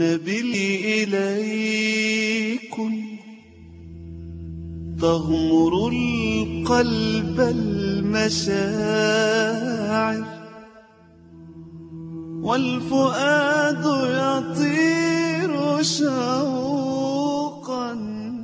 نبلي إليكم تغمر القلب المشاعر والفؤاد يطير شوقا.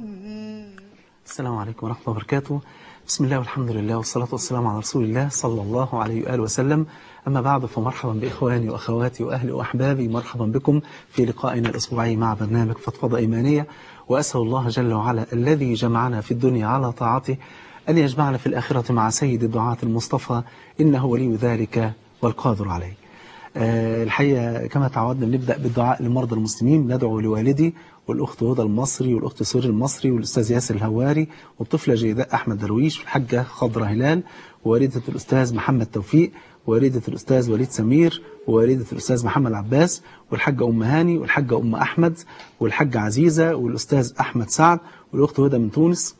السلام عليكم ورحمة الله وبركاته. بسم الله والحمد لله والصلاة والسلام على رسول الله صلى الله عليه وآله وسلم. أما بعد، فمرحبا بإخواني وأخواتي وأهلي وأحبابي، مرحبا بكم في لقائنا الأسبوعي مع برنامج فضفضة إيمانية. وأسأل الله جل وعلا الذي جمعنا في الدنيا على طاعته أن يجمعنا في الآخرة مع سيد الدعاة المصطفى، إنه ولي ذلك والقادر عليه. الحقيقة كما تعودنا بنبدأ بالدعاء لمرضى المسلمين. ندعو لوالدي والأخت هدى المصري والأخت سوري المصري والأستاذ ياسر الهواري والطفلة جيداء أحمد درويش والحاجة خضرة هلال ووالدة الأستاذ محمد توفيق ووالدة الأستاذ وليد سمير ووالدة الأستاذ محمد عباس والحاجة أم هاني والحاجة أم أحمد والحاجة عزيزة والأستاذ أحمد سعد والأخت هدى من تونس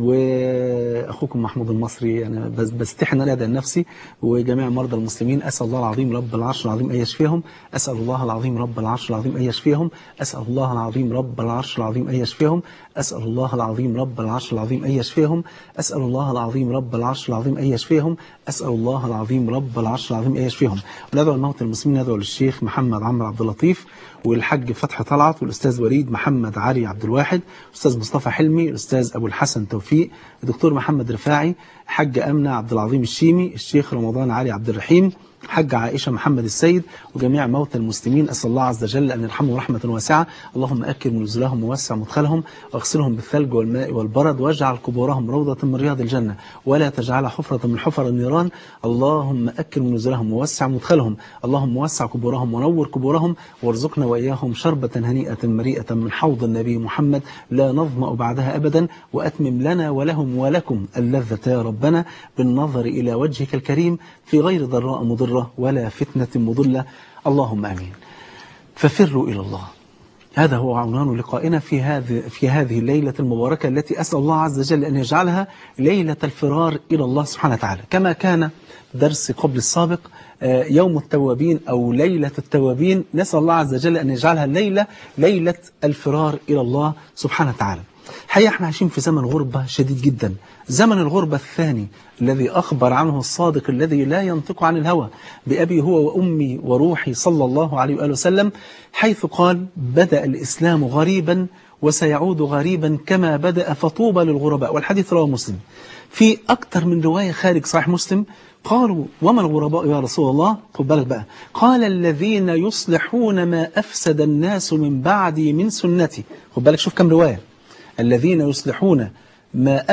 وأخوكم محمود المصري. أنا بستحي أن أنا أدعي نفسي وجميع مرضى المسلمين. أسأل الله العظيم رب العرش العظيم أن يشفيهم. أسأل الله العظيم رب العرش العظيم أن يشفيهم. أسأل الله العظيم رب العرش العظيم أن يشفيهم. أسأل الله العظيم رب العرش العظيم أن يشفيهم. أسأل الله العظيم رب العرش العظيم أن يشفيهم. أسأل الله العظيم رب العرش العظيم أن يشفيهم. وندعو الموتى المسلمين. ندعو للشيخ محمد عمرو عبد اللطيف والحاج فتحي طلعت والأستاذ وليد محمد علي عبد الواحد، الأستاذ مصطفى حلمي، الأستاذ أبو الحسن توفيق، الدكتور محمد رفاعي، حاج أمنة عبد العظيم الشيمي، الشيخ رمضان علي عبد الرحيم، حاج عائشة محمد السيد، وجميع موتى المسلمين. أسأل الله عز وجل أن يرحمهم رحمة واسعة. اللهم أكرم نزلهم ووسع مدخلهم واغسلهم بالثلج والماء والبرد واجعل قبورهم روضة من رياض الجنة ولا تجعلها حفرة من حفر النيران. اللهم أكرم نزلهم ووسع مدخلهم. اللهم وسع قبورهم ونور قبورهم وارزقنا وإياهم شربة هنيئة مريئة من حوض النبي محمد لا نظمأ بعدها أبدا. وأتمم لنا ولهم ولكم اللذة يا ربنا بالنظر إلى وجهك الكريم في غير ضراء مضرة ولا فتنة مضلة. اللهم آمين. ففروا إلى الله. هذا هو عنوان لقائنا في هذه الليلة المباركة التي أسأل الله عز وجل أن يجعلها ليلة الفرار إلى الله سبحانه وتعالى، كما كان درس قبل السابق يوم التوابين أو ليلة التوابين. نسأل الله عز وجل أن يجعلها ليلة الفرار إلى الله سبحانه وتعالى. حقيقة احنا عايشين في زمن غربة شديد جدا، زمن الغربة الثاني الذي أخبر عنه الصادق الذي لا ينطق عن الهوى بأبي هو وأمي وروحي صلى الله عليه وآله وسلم، حيث قال: بدأ الإسلام غريبا وسيعود غريبا كما بدأ فطوبى للغرباء. والحديث رواه مسلم. في أكثر من رواية خارج صحيح مسلم قالوا: وما الغرباء يا رسول الله؟ خد بالك بقى. قال: الذين يصلحون ما أفسد الناس من بعدي من سنتي. خد بالك، شوف كم رواية. الذين يصلحون ما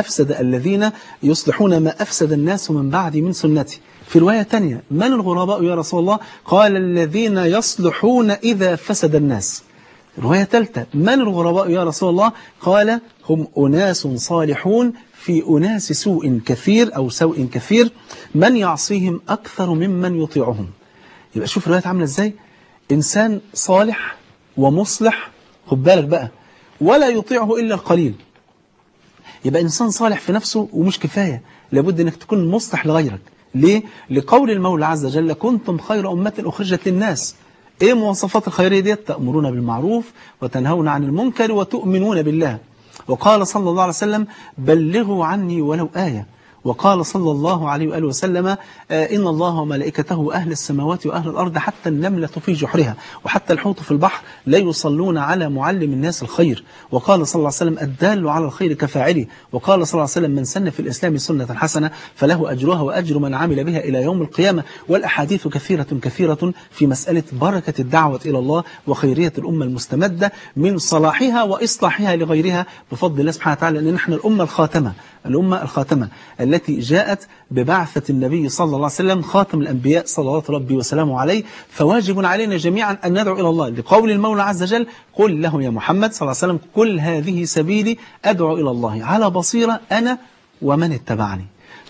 أفسد الناس من بعد من سنتي. في رواية تانية: من الغرباء يا رسول الله؟ قال: الذين يصلحون إذا فسد الناس. رواية ثالثة: من الغرباء يا رسول الله؟ قال: هم أناس صالحون في أناس سوء كثير أو سوء كثير من يعصيهم أكثر ممن يطيعهم. يبقى شوف الرواية عاملة إزاي. إنسان صالح ومصلح، خد بالك بقى، ولا يطيعه إلا القليل. يبقى إنسان صالح في نفسه ومش كفاية، لابد أنك تكون مصلح لغيرك. ليه؟ لقول المولى عز وجل: كنتم خير أمة أخرجت للناس. إيه مواصفات الخيرية دي؟ تأمرون بالمعروف وتنهون عن المنكر وتؤمنون بالله. وقال صلى الله عليه وسلم: بلغوا عني ولو آية. وقال صلى الله عليه وآله وسلم: إن الله وملائكته أهل السماوات وأهل الأرض حتى النملة في جحرها وحتى الحوت في البحر لا يصلون على معلم الناس الخير. وقال صلى الله عليه وسلم: الدال على الخير كفاعله. وقال صلى الله عليه وسلم: من سن في الإسلام سنة حسنة فله أجرها وأجر من عمل بها إلى يوم القيامة. والأحاديث كثيرة في مسألة بركة الدعوة إلى الله وخيرية الأمة المستمدة من صلاحها وإصلاحها لغيرها بفضل الله سبحانه وتعالى. لأن نحن الأمة الخاتمة التي جاءت ببعثة النبي صلى الله عليه وسلم خاتم الأنبياء صلوات ربي وسلامه عليه. فواجب علينا جميعا أن ندعو إلى الله لقول المولى عز وجل: قل له يا محمد صلى الله عليه وسلم: قل هذه سبيلي أدعو إلى الله على بصيرة أنا ومن اتبعني.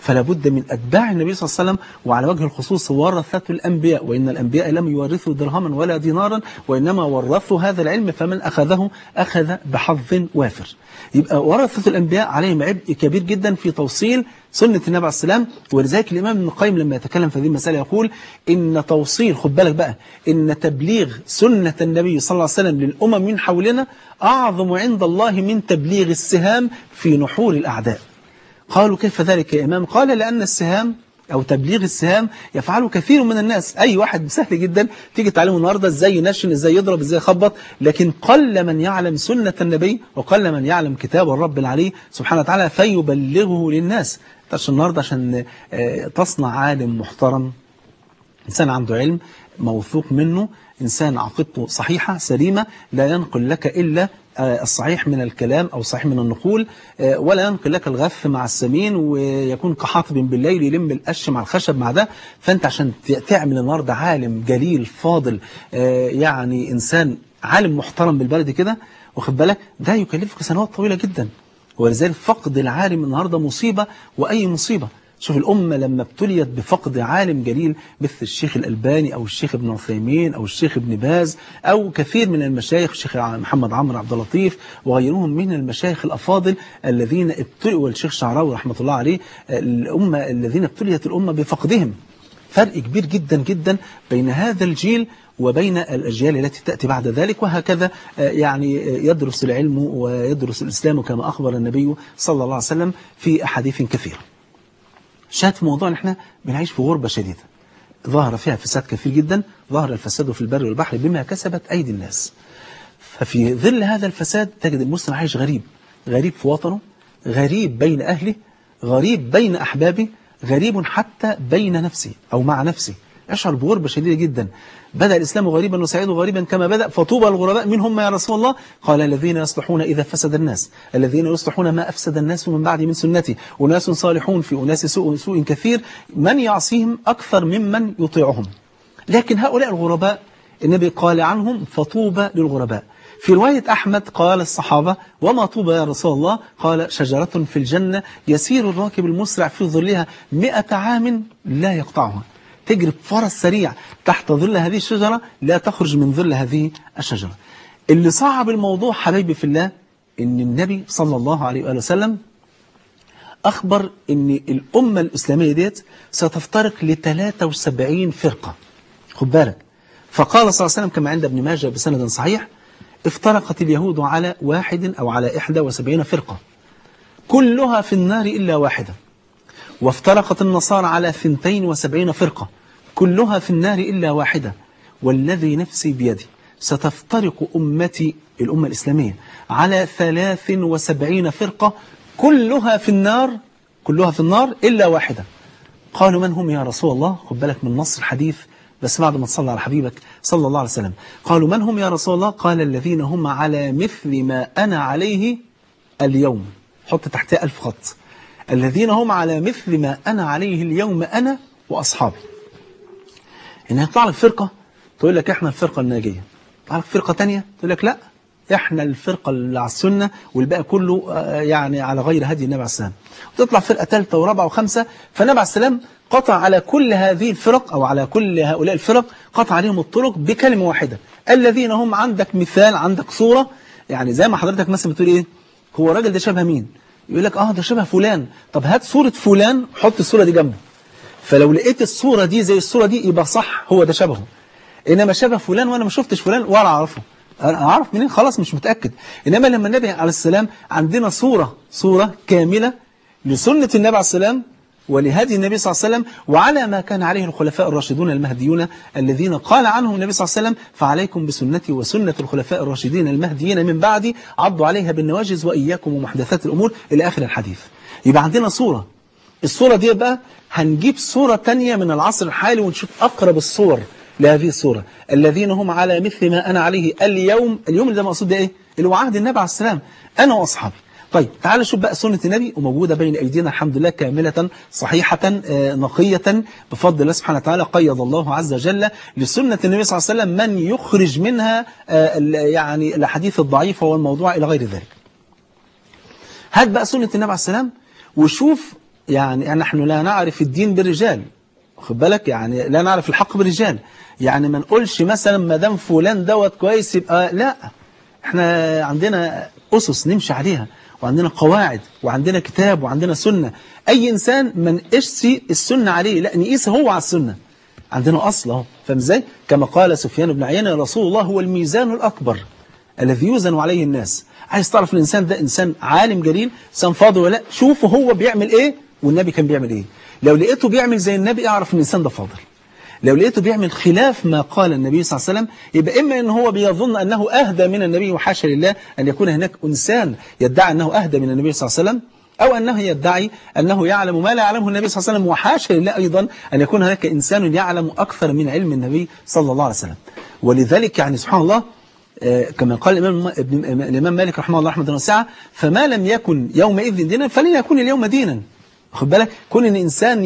فلا بد من أتباع النبي صلى الله عليه وسلم، وعلى وجه الخصوص ورثة الأنبياء، وإن الأنبياء لم يورثوا درهما ولا دينارا وإنما ورثوا هذا العلم، فمن أخذه أخذ بحظ وافر. يبقى ورثة الأنبياء عليهم عبء كبير جدا في توصيل سنة النبي عليه السلام. ولذلك الإمام ابن القيم لما يتكلم في هذه المسألة يقول إن توصيل، خد بالك بقى، إن تبليغ سنة النبي صلى الله عليه وسلم للأمم من حولنا أعظم عند الله من تبليغ السهام في نحور الأعداء. قالوا كيف ذلك يا إمام؟ قال لأن السهام أو تبليغ السهام يفعله كثير من الناس. أي واحد سهل جدا تيجي تعلمه النهاردة إزاي ينشن، إزاي يضرب، إزاي يخبط، لكن قل من يعلم سنة النبي وقل من يعلم كتاب الرب العلي سبحانه وتعالى فيبلغه للناس. عشان النهاردة عشان تصنع عالم محترم، إنسان عنده علم موثوق منه، إنسان عقيدته صحيحة سليمة، لا ينقل لك إلا الصحيح من الكلام أو الصحيح من النقول، ولا ينقل لك الغث مع السمين، ويكون كحاطب بالليل يلم القش مع الخشب مع ده. فأنت عشان تعمل النهاردة عالم جليل فاضل، يعني إنسان عالم محترم بالبلد كده، واخد بالك، ده يكلفك سنوات طويلة جدا. ولذلك فقد العالم النهاردة مصيبة، وأي مصيبة. شوف الأمة لما ابتليت بفقد عالم جليل مثل الشيخ الألباني أو الشيخ ابن عثيمين أو الشيخ ابن باز أو كثير من المشايخ، الشيخ محمد عمرو عبد اللطيف وغيرهم من المشايخ الأفاضل الذين ابتلوا، والشيخ شعراوي رحمة الله عليه، الأمة الذين ابتليت الأمة بفقدهم. فرق كبير جدا جدا بين هذا الجيل وبين الأجيال التي تأتي بعد ذلك، وهكذا يعني يدرس العلم ويدرس الإسلام كما أخبر النبي صلى الله عليه وسلم في أحاديث كثيرة. شاهد في موضوع ان احنا بنعيش في غربة شديدة ظهر فيها فساد كثير جدا، ظهر الفساد في البر والبحر بما كسبت أيدي الناس. ففي ظل هذا الفساد تجد المسلم عايش غريب، غريب في وطنه، غريب بين أهله، غريب بين أحبابه، غريب حتى بين نفسه أو مع نفسه، يشعر بغربة شديدة جدا. بدأ الإسلام غريبا وسيعود غريبا كما بدأ، فطوبى الغرباء منهم يا رسول الله. قال الذين يصلحون إذا فسد الناس، الذين يصلحون ما أفسد الناس من بعد من سنتي، وناس صالحون في أناس سوء كثير، من يعصيهم أكثر ممن يطيعهم. لكن هؤلاء الغرباء النبي قال عنهم فطوبى للغرباء. في رواية أحمد قال الصحابة وما طوبى يا رسول الله؟ قال شجرة في الجنة يسير الراكب المسرع في ظلها 100 عام لا يقطعها، تجري بفرس سريع تحت ظل هذه الشجرة لا تخرج من ظل هذه الشجرة. اللي صعب الموضوع حبيبي في الله إن النبي صلى الله عليه وآله وسلم أخبر إن الأمة الإسلامية ديت ستفترق ل73 فرقة. خد بالك، فقال صلى الله عليه وسلم كما عند ابن ماجه بسند صحيح: افترقت اليهود على 71 فرقة كلها في النار إلا واحدة، وافترقت النصارى على 72 فرقة كلها في النار إلا واحدة، والذي نفسي بيدي ستفترق أمتي الأمة الإسلامية على 73 فرقة كلها في النار إلا واحدة. قالوا من هم يا رسول الله؟ خد بالك من نص الحديث بس بعد ما تصلى على حبيبك صلى الله عليه وسلم. قالوا من هم يا رسول الله؟ قال الذين هم على مثل ما أنا عليه اليوم. حط تحتها 1000 خط. الذين هم على مثل ما أنا عليه اليوم أنا وأصحابي. إن يطلع لك فرقة تقول لك إحنا الفرقة الناجية، يطلع لك فرقة تانية تقول لك لا إحنا الفرقة اللي على السنة والباقي كله يعني على غير هدي النبي عليه السلام. وتطلع فرقة ثالثة ورابعة وخمسة. فالنبي عليه السلام قطع على كل هذه الفرق أو على كل هؤلاء الفرق قطع عليهم الطرق بكلمة واحدة. الذين هم عندك مثال، عندك صورة، يعني زي ما حضرتك مثلا بتقول إيه، هو الراجل ده شبه مين؟ يقول لك ده شبه فلان. طب هات صورة فلان حط الصورة دي جنبه، فلو لقيت الصورة دي زي الصورة دي يبقى صح هو ده شبهه. إنما شبه فلان وأنا ما شفتش فلان ولا أعرفه، أنا أعرف منين؟ خلاص مش متأكد. إنما لما النبي عليه السلام عندنا صورة كاملة لسنة النبي عليه السلام ولهدي النبي صلى الله عليه وسلم وعلى ما كان عليه الخلفاء الراشدون المهديون الذين قال عنهم النبي صلى الله عليه وسلم: فعليكم بسنتي وسنة الخلفاء الراشدين المهديين من بعدي عضوا عليها بالنواجذ وإياكم ومحدثات الأمور إلى آخر الحديث. يبقى عندنا صورة. الصورة دي بقى هنجيب صورة تانية من العصر الحالي ونشوف أقرب الصور لهذه الصورة. الذين هم على مثل ما أنا عليه اليوم. اليوم اللي ده مقصود ده إيه؟ اللي هو عهد النبي عليه السلام، أنا وأصحابي. طيب تعال شوف بقى سنة النبي وموجودة بين أيدينا الحمد لله كاملة صحيحة نقية بفضل الله سبحانه وتعالى. قيض الله عز وجل لسنة النبي صلى الله عليه وسلم من يخرج منها يعني الحديث الضعيف والموضوع إلى غير ذلك. هات بقى سنة النبي عليه السلام وشوف يعني نحن لا نعرف الدين بالرجال، خد بالك، يعني لا نعرف الحق بالرجال. يعني ما نقولش مثلا ما دام فلان دوت كويس يبقى لا، احنا عندنا أسس نمشي عليها، وعندنا قواعد، وعندنا كتاب، وعندنا سنة. أي إنسان ما نقيسش السنة عليه، لا نقيس هو على السنة. عندنا أصل اهو، فاهم ازاي؟ كما قال سفيان بن عيينة: رسول الله هو الميزان الأكبر الذي يوزن عليه الناس. عايز تعرف الإنسان ده إنسان عالم جليل، إنسان فاضل ولا لا، شوفه هو بيعمل إيه والنبي كان بيعمل إيه. لو لقيته بيعمل زي النبي أعرف إن الإنسان ده فاضل. لو لقيته بيعمل خلاف ما قال النبي صلى الله عليه وسلم يبقى إما أن هو بيظن أنه أهدى من النبي، وحاشا لله أن يكون هناك إنسان يدعي أنه أهدى من النبي صلى الله عليه وسلم، أو أنه يدعي أنه يعلم ما لا يعلمه النبي صلى الله عليه وسلم، وحاشا لله أيضا أن يكون هناك إنسان يعلم أكثر من علم النبي صلى الله عليه وسلم. ولذلك يعني سبحان الله، كما قال الإمام مالك رحمه الله رحمة واسعة: فما لم يكن يومئذ دينا فلن يكون اليوم دينا. خد بالك، كون ان الانسان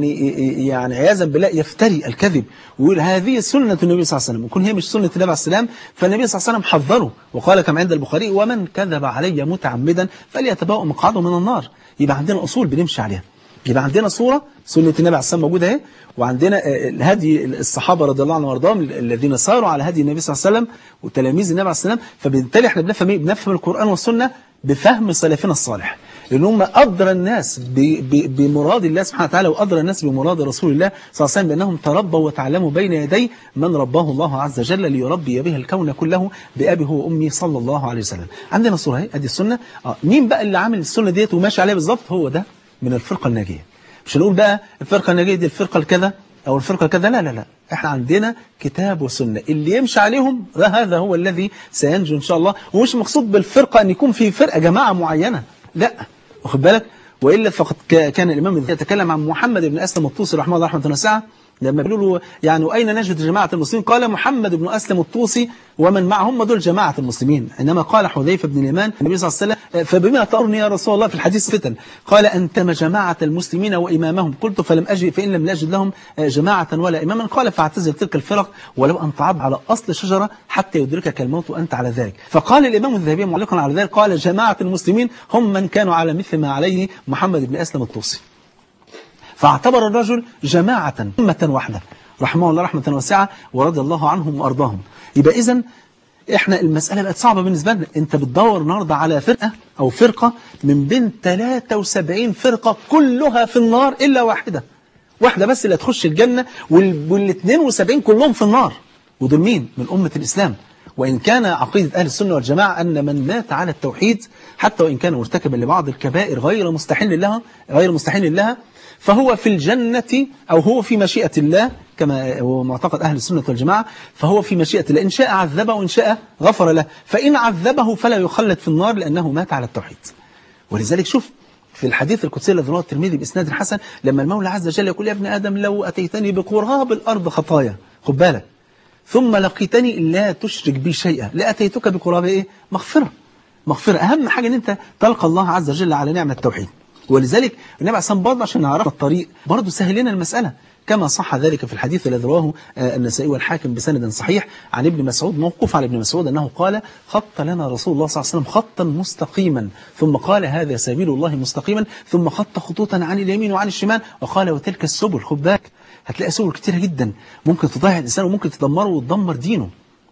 يعني عياذا بالله يفتري الكذب ويقول هذه سنه النبي صلى الله عليه وسلم، ويكون هي مش سنه النبي عليه السلام، فالنبي صلى الله عليه وسلم حذره وقال كما عند البخاري: ومن كذب علي متعمدا فليتبوأ مقعده من النار. يبقى عندنا اصول بنمشي عليها، يبقى عندنا صوره سنه النبي عليه السلام موجوده اهي، وعندنا هدي الصحابه رضي الله عنهم وارضاهم الذين ساروا على هدي النبي صلى الله عليه وسلم وتلاميذ النبي عليه السلام. فبالتالي احنا بنفهم القرآن والسنه بفهم سلفنا الصالح، لأن هم أدرى الناس بمراد الله سبحانه وتعالى، وأدرى الناس بمراد رسول الله صلى الله عليه وسلم، بأنهم تربوا وتعلموا بين يدي من رباه الله عز وجل ليربي به الكون كله بأبي هو وأمي صلى الله عليه وسلم. عندنا صورة اهي، أدي السنة. مين بقى اللي عامل السنة ديت وماشي عليها بالظبط؟ هو ده من الفرقة الناجية. مش هنقول بقى الفرقة الناجية دي الفرقة الكذا أو الفرقة كذا، لا لا لا، احنا عندنا كتاب وسنة، اللي يمشي عليهم هذا هو الذي سينجو إن شاء الله. ومش مقصود بالفرقة أن يكون في فرقة جماعة معينة، لا، واخد بالك. وإلا فقد كان الإمام يتكلم عن محمد بن أسلم الطوسي رحمه الله رحمة واسعة، لما بيقولوا له يعني أين نجد جماعة المسلمين؟ قال: محمد بن أسلم الطوسي ومن معهم دول جماعة المسلمين. إنما قال حذيفة بن اليمان النبي صلى الله عليه وسلم: فبما تأمرني يا رسول الله في الحديث فتن؟ قال: أنتم جماعة المسلمين وإمامهم. قلت: فلم أجد، فإن لم نجد لهم جماعة ولا إماما. قال: فاعتزل تلك الفرق ولو أن تعض على أصل شجرة حتى يدركك الموت وأنت على ذلك. فقال الإمام الذهبي معلقا على ذلك، قال: جماعة المسلمين هم من كانوا على مثل ما عليه محمد بن أسلم الطوسي. فاعتبر الرجل جماعة أمة واحدة رحمه الله رحمة واسعة ورضي الله عنهم وأرضاهم. يبقى إذن إحنا المسألة بقت صعبة بالنسبة لنا. أنت بتدور النهاردة على فرقة أو فرقة من بين 73 فرقة كلها في النار إلا واحدة بس اللي هتخش الجنة، وال 72 كلهم في النار. ودول مين؟ من أمة الإسلام. وإن كان عقيدة أهل السنة والجماعة أن من مات على التوحيد حتى وإن كان مرتكبا لبعض الكبائر غير مستحيل لها فهو في الجنة، أو هو في مشيئة الله كما هو معتقد أهل السنة والجماعة، فهو في مشيئة الله، إن شاء عذبه وإن شاء غفر له. فإن عذبه فلا يخلد في النار لأنه مات على التوحيد. ولذلك شوف في الحديث القدسي الذي رواه الترمذي بإسناد حسن، لما المولى عز وجل يقول: يا ابن آدم لو أتيتني بقراب الأرض خطايا، خد بالك، ثم لقيتني لا تشرك بي شيئا لأتيتك بقراب إيه؟ مغفرة. أهم حاجة أن أنت تلقى الله عز وجل على نعمة التوحيد. ولذلك النبي عليه الصلاة والسلام برضه عشان نعرف الطريق برضه سهل لنا المسألة، كما صح ذلك في الحديث الذي رواه النسائي والحاكم بسند صحيح عن ابن مسعود، موقوف على ابن مسعود أنه قال: خط لنا رسول الله صلى الله عليه وسلم خطا مستقيما، ثم قال: هذا سبيل الله مستقيما، ثم خط خطوطا عن اليمين وعن الشمال، وقال: وتلك السبل. خد بالك، هتلاقي سبل كتيرة جدا ممكن تضيع الإنسان وممكن تدمره وتدمر دينه.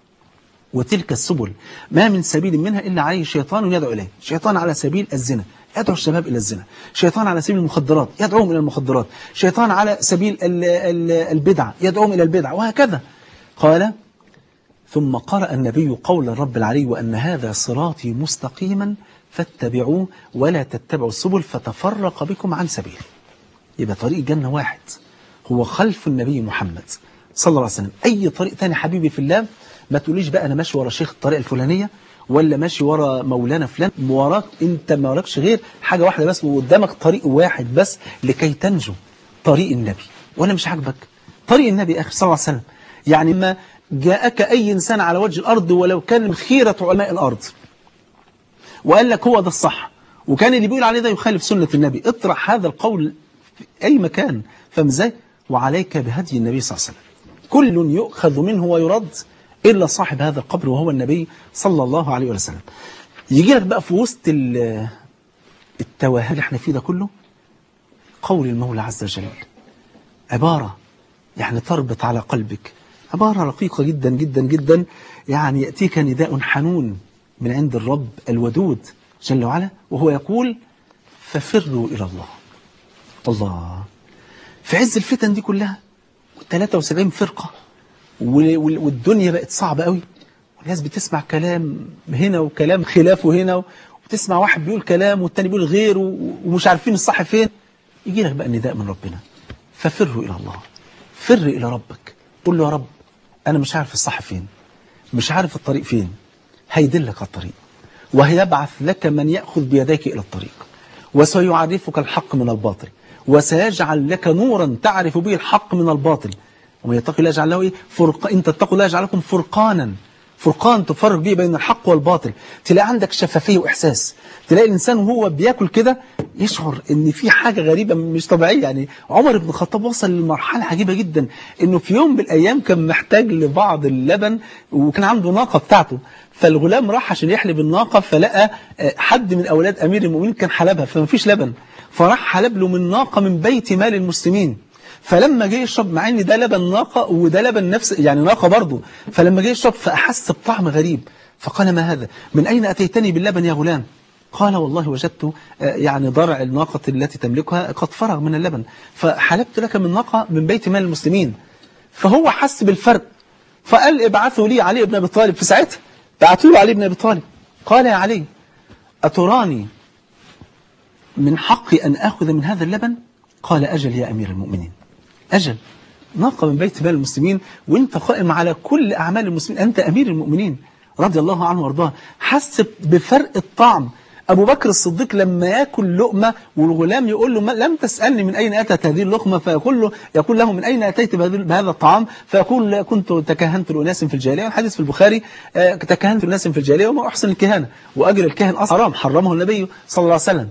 وتلك السبل ما من سبيل منها إلا عليه شيطان يدعو إليه. شيطان على سبيل الزنا يدعو الشباب إلى الزنا، شيطان على سبيل المخدرات يدعوهم إلى المخدرات، شيطان على سبيل البدع يدعوهم إلى البدع، وهكذا. قال: ثم قرأ النبي قول الرب العلي: وأن هذا صراطي مستقيما فاتبعوه ولا تتبعوا السبل فتفرق بكم عن سبيل. يبقى طريق الجنة واحد، هو خلف النبي محمد صلى الله عليه وسلم. أي طريق تاني حبيبي في الله ما تقوليش بقى أنا ماشي ورا شيخ الطريقة الفلانية، ولا ماشي ورا مولانا فلان. وراك أنت ما وراكش غير حاجة واحدة بس، وقدامك طريق واحد بس لكي تنجو، طريق النبي. ولا مش عاجبك طريق النبي أخي صلى الله عليه وسلم؟ يعني ما جاءك أي إنسان على وجه الأرض ولو كان من خيرة علماء الأرض وقال لك هو ده الصح، وكان اللي بيقول عليه ده يخالف سنة النبي، اطرح هذا القول في أي مكان. فاهم ازاي؟ وعليك بهدي النبي صلى الله عليه وسلم. كل يؤخذ منه ويرد إلا صاحب هذا القبر وهو النبي صلى الله عليه وسلم. يجي لك بقى في وسط التوهج اللي احنا فيه ده كله قول المولى عز وجل، عبارة يعني تربط على قلبك، عبارة رقيقة جدا جدا جدا، يعني يأتيك نداء حنون من عند الرب الودود جل وعلا، وهو يقول ففروا إلى الله. الله، في عز الفتن دي كلها 73 فرقة والدنيا بقت صعبة قوي، والناس بتسمع كلام هنا وكلام خلافه هنا، وتسمع واحد بيقول كلام والتاني بيقول غيره ومش عارفين الصح فين. يجي لك بقى النداء من ربنا ففروا إلى الله، فر إلى ربك، قل له يا رب أنا مش عارف الصح فين، مش عارف الطريق فين، هيدلك على الطريق وهيبعث لك من يأخذ بيديك إلى الطريق، وسيعرفك الحق من الباطل، وسيجعل لك نورا تعرف به الحق من الباطل. ومن يتق الله يجعل له إن تتقوا الله يجعل لكم فرقانا، فرقان تفرق به بين الحق والباطل. تلاقي عندك شفافية وإحساس، تلاقي الإنسان وهو بياكل كده يشعر إن في حاجة غريبة مش طبيعية. يعني عمر بن الخطاب وصل لمرحلة عجيبة جدا، إنه في يوم من الأيام كان محتاج لبعض اللبن، وكان عنده ناقة بتاعته، فالغلام راح عشان يحلب الناقة، فلقى حد من أولاد أمير المؤمنين كان حلبها فما فيش لبن، فراح حلب له من ناقة من بيت مال المسلمين. فلما جه يشرب، مع ان ده لبن ناقة وده لبن نفس يعني ناقة برضه، فلما جه يشرب فأحس بطعم غريب، فقال ما هذا؟ من أين أتيتني باللبن يا غلام؟ قال والله وجدت يعني ضرع الناقة التي تملكها قد فرغ من اللبن، فحلبت لك من ناقة من بيت مال المسلمين. فهو حس بالفرق، فقال ابعثوا لي علي بن أبي طالب. في ساعتها بعثوا له علي بن أبي طالب، قال يا علي أتراني من حقي أن أخذ من هذا اللبن؟ قال أجل يا أمير المؤمنين، أجل، ناقة من بيت مال المسلمين وانت قائم على كل أعمال المسلمين، أنت أمير المؤمنين رضي الله عنه وارضاه. حس بفرق الطعم. أبو بكر الصديق لما يأكل لقمة والغلام يقول له لم تسألني من أين أتت هذه اللقمة، فيقول له من أين أتيت بهذا الطعام؟ فيقول كنت تكهنت لأناس في الجاهلية، والحديث في البخاري تكهنت لأناس في الجاهلية وما أحسن الكهانة، وأجر الكاهن أصلا حرمه النبي صلى الله عليه وسلم.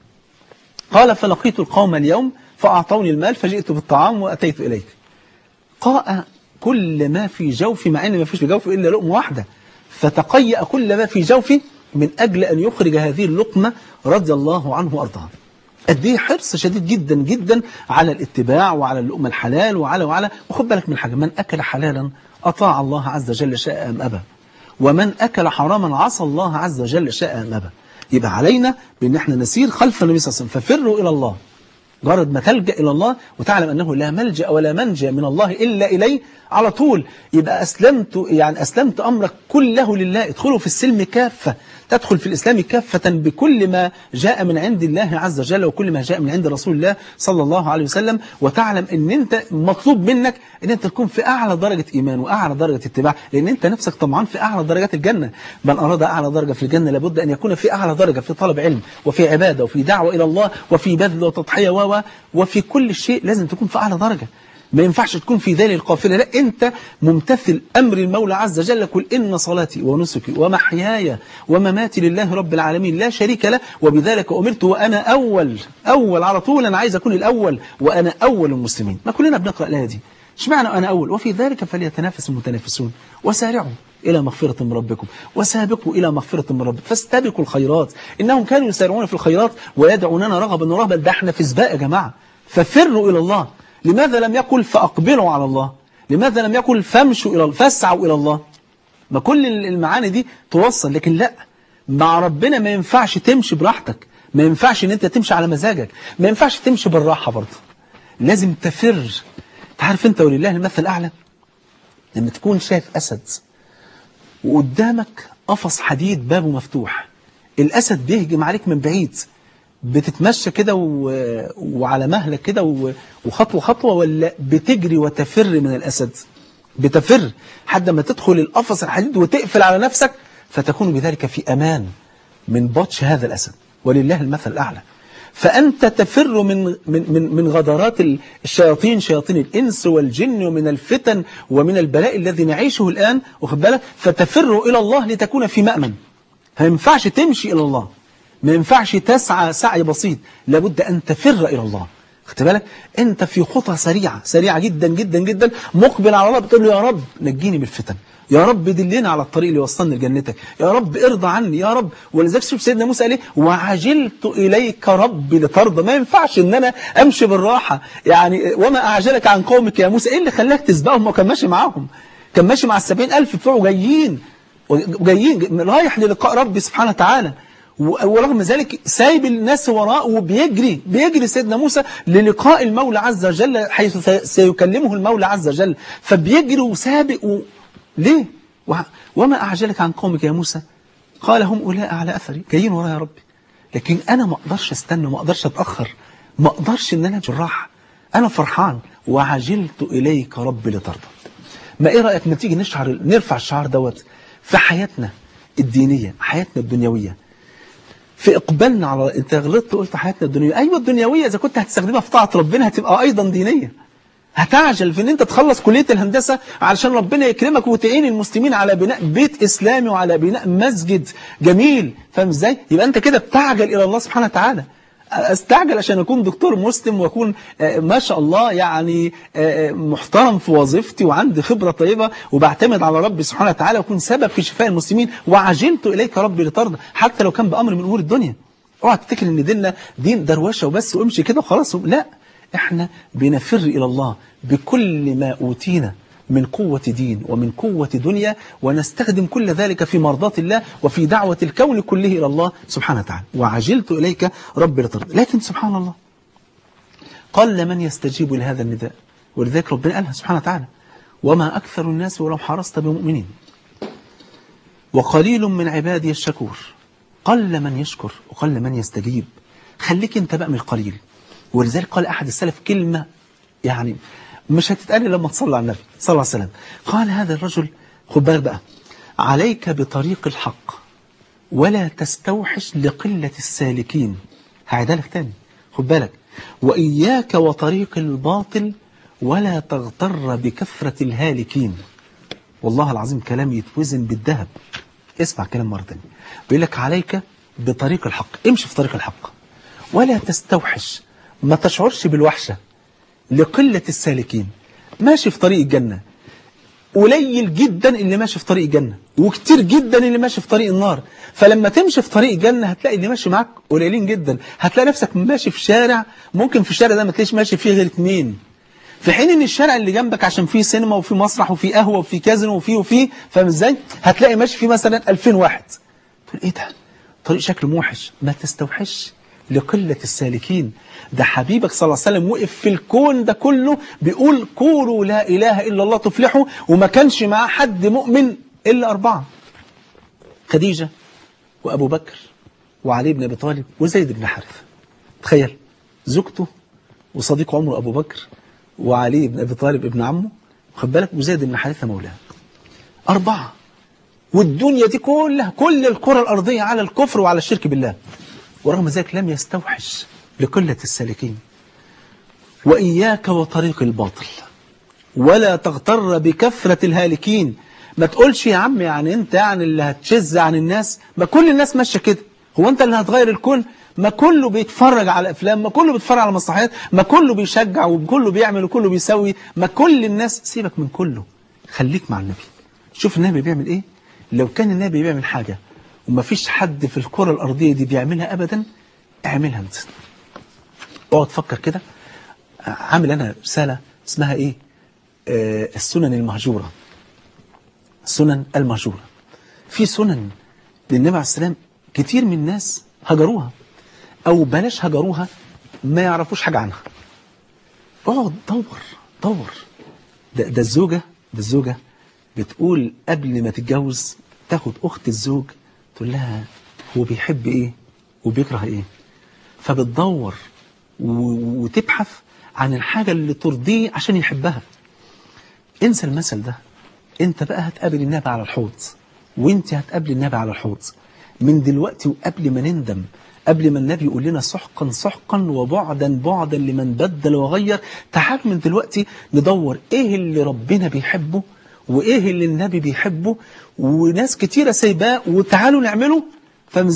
قال فلقيت القوم اليوم فأعطوني المال فجئت بالطعام وأتيت إليك. قاء كل ما في جوفي، مع أن ما فيش في جوفي إلا لقمة واحدة، فتقيأ كل ما في جوفي من أجل أن يخرج هذه اللقمة رضي الله عنه وأرضاه. قد ايه حرص شديد جدا جدا على الاتباع وعلى اللقمة الحلال وعلى وخد بالك من حاجة، من أكل حلالا أطاع الله عز وجل شاء أم أبى، ومن أكل حراما عصى الله عز وجل شاء أم أبى. يبقى علينا بأن احنا نسير خلف النبي صلى الله عليه وسلم، ففروا إلى الله، جرد ما تلجأ إلى الله وتعلم أنه لا ملجأ ولا منجأ من الله إلا إليه على طول. يبقى أسلمت أمرك كله لله. ادخلوا في السلم كافة، تدخل في الإسلام كافة بكل ما جاء من عند الله عز وجل وكل ما جاء من عند رسول الله صلى الله عليه وسلم، وتعلم أن أنت مطلوب منك أن أنت تكون في أعلى درجة إيمان وأعلى درجة اتباع، لأن أنت نفسك طبعا في أعلى درجات الجنة. من أراد أعلى درجة في الجنة لابد أن يكون في أعلى درجة في طلب علم وفي عبادة وفي دعوة إلى الله وفي بذل وتضحية وفي كل شيء لازم تكون في أعلى درجة. ما ينفعش تكون في ذيل القافلة، لا، أنت ممتثل أمر المولى عز وجل. قل إن صلاتي ونسكي ومحياي ومماتي لله رب العالمين لا شريك له وبذلك أمرت وأنا أول على طول. أنا عايز أكون الأول وأنا أول المسلمين. ما كلنا بنقرأ الآية دي، اشمعنى أنا أول؟ وفي ذلك فليتنافس المتنافسون وسارعوا إلى مغفرة من ربكم وسابقوا إلى مغفرة من ربكم فاستبقوا الخيرات إنهم كانوا يسارعون في الخيرات ويدعوننا رغبا ورهبا. ده احنا في سباق يا جماعة. ففروا إلى الله. لماذا لم يقل فأقبلوا على الله؟ لماذا لم يقل فامشوا إلى الله فاسعوا إلى الله؟ ما كل المعاني دي توصل، لكن لا، مع ربنا ما ينفعش تمشي براحتك، ما ينفعش ان انت تمشي على مزاجك، ما ينفعش تمشي بالراحة برضه، لازم تفر. تعرف انت ولله المثل الأعلى لما تكون شايف أسد وقدامك قفص حديد بابه مفتوح، الأسد بيهجم عليك من بعيد، بتتمشى كده وعلى مهلك كده وخطوة خطوة، ولا بتجري وتفر من الأسد؟ بتفر حتى ما تدخل القفص الحديد وتقفل على نفسك، فتكون بذلك في أمان من بطش هذا الأسد. ولله المثل الأعلى. فأنت تفر من غدرات الشياطين، شياطين الإنس والجن، ومن الفتن ومن البلاء الذي نعيشه الآن، واخد بالك؟ فتفر إلى الله لتكون في مأمن. ما ينفعش تمشي إلى الله، ما ينفعش تسعى سعي بسيط، لابد أن تفر إلى الله. خدت بالك؟ انت في خطى سريعة جدا جدا جدا، مقبل على الله، بتقول له يا رب نجيني من الفتن، يا رب دلنا على الطريق اللي يوصلني لجنتك، يا رب ارضى عني يا رب. ولذلك شوف سيدنا موسى قال ايه؟ وعجلت اليك ربي لترضى. ما ينفعش ان انا امشي بالراحه، يعني وما اعجلك عن قومك يا موسى. ايه اللي خلاك تسبقهم؟ وكان ماشي معاهم، كان ماشي مع ال70,000 بتوعه جايين رايح للقاء ربي سبحانه وتعالى، ورغم ذلك سايب الناس وراء وبيجري سيدنا موسى للقاء المولى عز وجل، حيث سيكلمه المولى عز وجل، فبيجري وسابق ليه؟ وما أعجلك عن قومك يا موسى؟ قال هم أولاء على أثري، جايين ورايا يا ربي، لكن أنا ما أقدرش استنى، ما أقدرش أتأخر، ما أقدرش إن أنا جراح، أنا فرحان. وعجلت إليك ربي لترضى. ما إيه رأيك ما تيجي نرفع الشعار دوت في حياتنا الدينية، حياتنا الدنيوية، في إقبالنا على، أنت غلطت قلت حياتنا الدنيوية، أيوة الدنيوية إذا كنت هتستخدمها في طاعة ربنا هتبقى أيضا دينية. هتعجل في ان انت تخلص كلية الهندسة علشان ربنا يكرمك وتعين المسلمين على بناء بيت اسلامي وعلى بناء مسجد جميل، فاهم ازاي؟ يبقى انت كده بتعجل الى الله سبحانه وتعالى. استعجل عشان اكون دكتور مسلم واكون ما شاء الله يعني محترم في وظيفتي وعندي خبرة طيبة وبعتمد على ربي سبحانه وتعالى واكون سبب في شفاء المسلمين. وعجلت اليك ربي لترضى، حتى لو كان بامر من امور الدنيا. اوعى تفتكر ان ديننا دين دروشه وبس وامشي كده وخلاص، لا، احنا بنفر إلى الله بكل ما أوتينا من قوة دين ومن قوة دنيا، ونستخدم كل ذلك في مرضاة الله وفي دعوة الكون كله إلى الله سبحانه وتعالى. وعجلت إليك رب لترضى. لكن سبحان الله قل من يستجيب لهذا النداء، ولذلك ربنا قالها سبحانه وتعالى وما أكثر الناس ولو حرصت بمؤمنين وقليل من عبادي الشكور. قل من يشكر وقل من يستجيب. خليك انت بقى من القليل. ولذلك قال أحد السلف كلمة يعني مش هتتقال لما تصلي على النبي صلى الله عليه وسلم. قال هذا الرجل، خد بالك بقى، عليك بطريق الحق ولا تستوحش لقلة السالكين. هعيدها لك تاني، خد بالك، وإياك وطريق الباطل ولا تغتر بكثرة الهالكين. والله العظيم كلام يتوزن بالذهب. اسمع كلام مرة تانية، بيقول لك عليك بطريق الحق، امشي في طريق الحق، ولا تستوحش، ما تشعرش بالوحشة لقلة السالكين. ماشي في طريق الجنة، قليل جدا اللي ماشي في طريق الجنة وكتير جدا اللي ماشي في طريق النار. فلما تمشي في طريق الجنة هتلاقي اللي ماشي معاك قليلين جدا، هتلاقي نفسك ماشي في شارع ممكن في الشارع ده ما تلاقيش ماشي فيه غير 2، في حين ان الشارع اللي جنبك عشان فيه سينما وفيه مسرح وفيه قهوة وفيه كازينو وفيه فاهم ازاي؟ هتلاقي ماشي فيه مثلا 2000 واحد. تقول ايه ده؟ طريق شكله موحش. ما تستوحش لقلة السالكين. ده حبيبك صلى الله عليه وسلم وقف في الكون ده كله بيقول قولوا لا إله إلا الله تفلحوا، وما كانش معاه حد مؤمن إلا 4، خديجة وأبو بكر وعلي بن أبي طالب وزيد بن حارثة. تخيل، زوجته وصديق عمره أبو بكر وعلي بن أبي طالب ابن عمه، خد بالك، وزيد بن حارثة مولاه. 4، والدنيا دي كلها، كل الكرة الأرضية على الكفر وعلى الشرك بالله، ورغم ذلك لم يستوحش لقلة السالكين. وإياك وطريق الباطل ولا تغتر بكثرة الهالكين. ما تقولش يا عم يعني انت يعني اللي هتشز عن الناس، ما كل الناس ماشيه كده، هو انت اللي هتغير الكل؟ ما كله بيتفرج على افلام، ما كله بيتفرج على مسرحيات، ما كله بيشجع وكله بيعمل وكله بيسوي، ما كل الناس. سيبك من كله، خليك مع النبي. شوف النبي بيعمل ايه. لو كان النبي بيعمل حاجة وما فيش حد في الكرة الأرضية دي بيعملها أبدا، اعملها انت. اقعد تفكر كده. عامل أنا رسالة اسمها إيه؟ السنن المهجورة. السنن المهجورة. في سنن للنبي عليه السلام كتير من الناس هجروها، أو بلاش هجروها، ما يعرفوش حاجة عنها. اقعد دور. ده الزوجة بتقول قبل ما تتجوز تاخد أخت الزوج تقول لها هو بيحب إيه وبيكره إيه، فبتدور وتبحث عن الحاجة اللي ترضيه عشان يحبها. انسى المثل ده. انت بقى هتقابل النبي على الحوض، وانت هتقابل النبي على الحوض من دلوقتي، وقبل ما نندم، قبل ما النبي يقول لنا سحقا وبعدا لمن بدل وغير. تعال من دلوقتي ندور ايه اللي ربنا بيحبه وايه اللي النبي بيحبه وناس كتيرة سايباه، وتعالوا نعمله. فاهم ازاي؟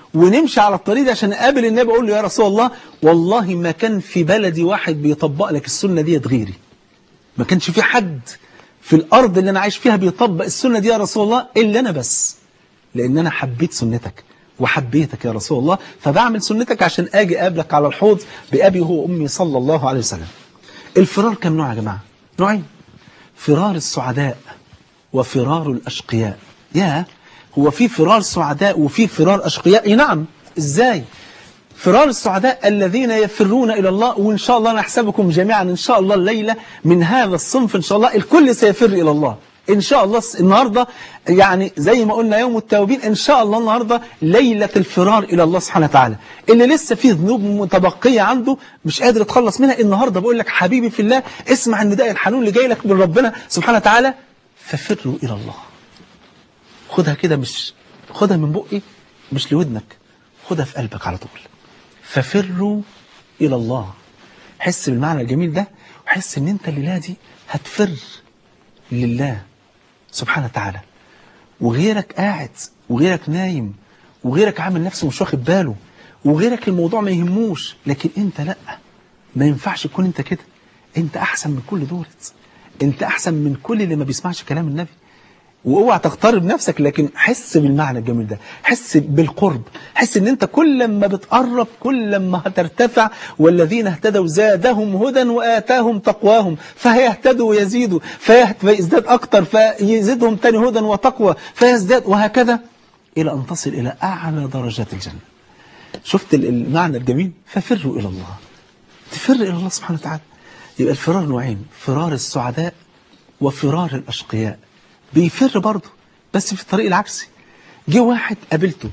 ونمشي على الطريق ده عشان نقابل النبي أقول له يا رسول الله والله ما كان في بلدي واحد بيطبق لك السنة دي غيري، ما كانش في حد في الأرض اللي أنا عايش فيها بيطبق السنة دي يا رسول الله إلا أنا بس، لأن أنا حبيت سنتك وحبيتك يا رسول الله، فبعمل سنتك عشان أجي أقابلك على الحوض بأبي هو أمي صلى الله عليه وسلم. الفرار كم نوع يا جماعة؟ نوعين، فرار السعداء وفرار الأشقياء. هو في فرار سعداء وفي فرار أشقياء؟ نعم. إزاي؟ فرار السعداء الذين يفرون إلى الله، وإن شاء الله نحسبكم جميعا إن شاء الله الليلة من هذا الصنف إن شاء الله الكل سيفر إلى الله إن شاء الله. النهاردة يعني زي ما قلنا يوم التوبين، إن شاء الله النهاردة ليلة الفرار إلى الله سبحانه وتعالى. اللي لسه فيه ذنوب متبقية عنده مش قادر يتخلص منها، النهاردة بقول لك حبيبي في الله اسمع النداء الحنون اللي جاي لك من ربنا سبحانه وتعالى، ففروا إلى الله. خدها كده، مش خدها من بقي مش لودنك، خدها في قلبك على طول. ففروا إلى الله. حس بالمعنى الجميل ده، وحس ان انت الليلة دي هتفر لله سبحانه وتعالى، وغيرك قاعد وغيرك نايم وغيرك عامل نفسه مش واخد باله وغيرك الموضوع ما يهموش، لكن انت لا، ما ينفعش تكون انت كده. انت احسن من كل دولت، انت احسن من كل اللي ما بيسمعش كلام النبي. واوعى تغترب نفسك، لكن حس بالمعنى الجميل ده، حس بالقرب، حس ان انت كل ما بتقرب كل ما هترتفع. والذين اهتدوا زادهم هدى وآتاهم تقواهم، فهيهتدوا ويزيدوا، فيزداد اكتر، فيزيدهم تاني هدى وتقوى فيزداد، وهكذا الى ان تصل الى اعلى درجات الجنة. شفت المعنى الجميل؟ ففروا الى الله، تفر الى الله سبحانه وتعالى. يبقى الفرار نوعين، فرار السعداء وفرار الاشقياء. بيفر برضه بس في الطريق العكسي. جه واحد قابلته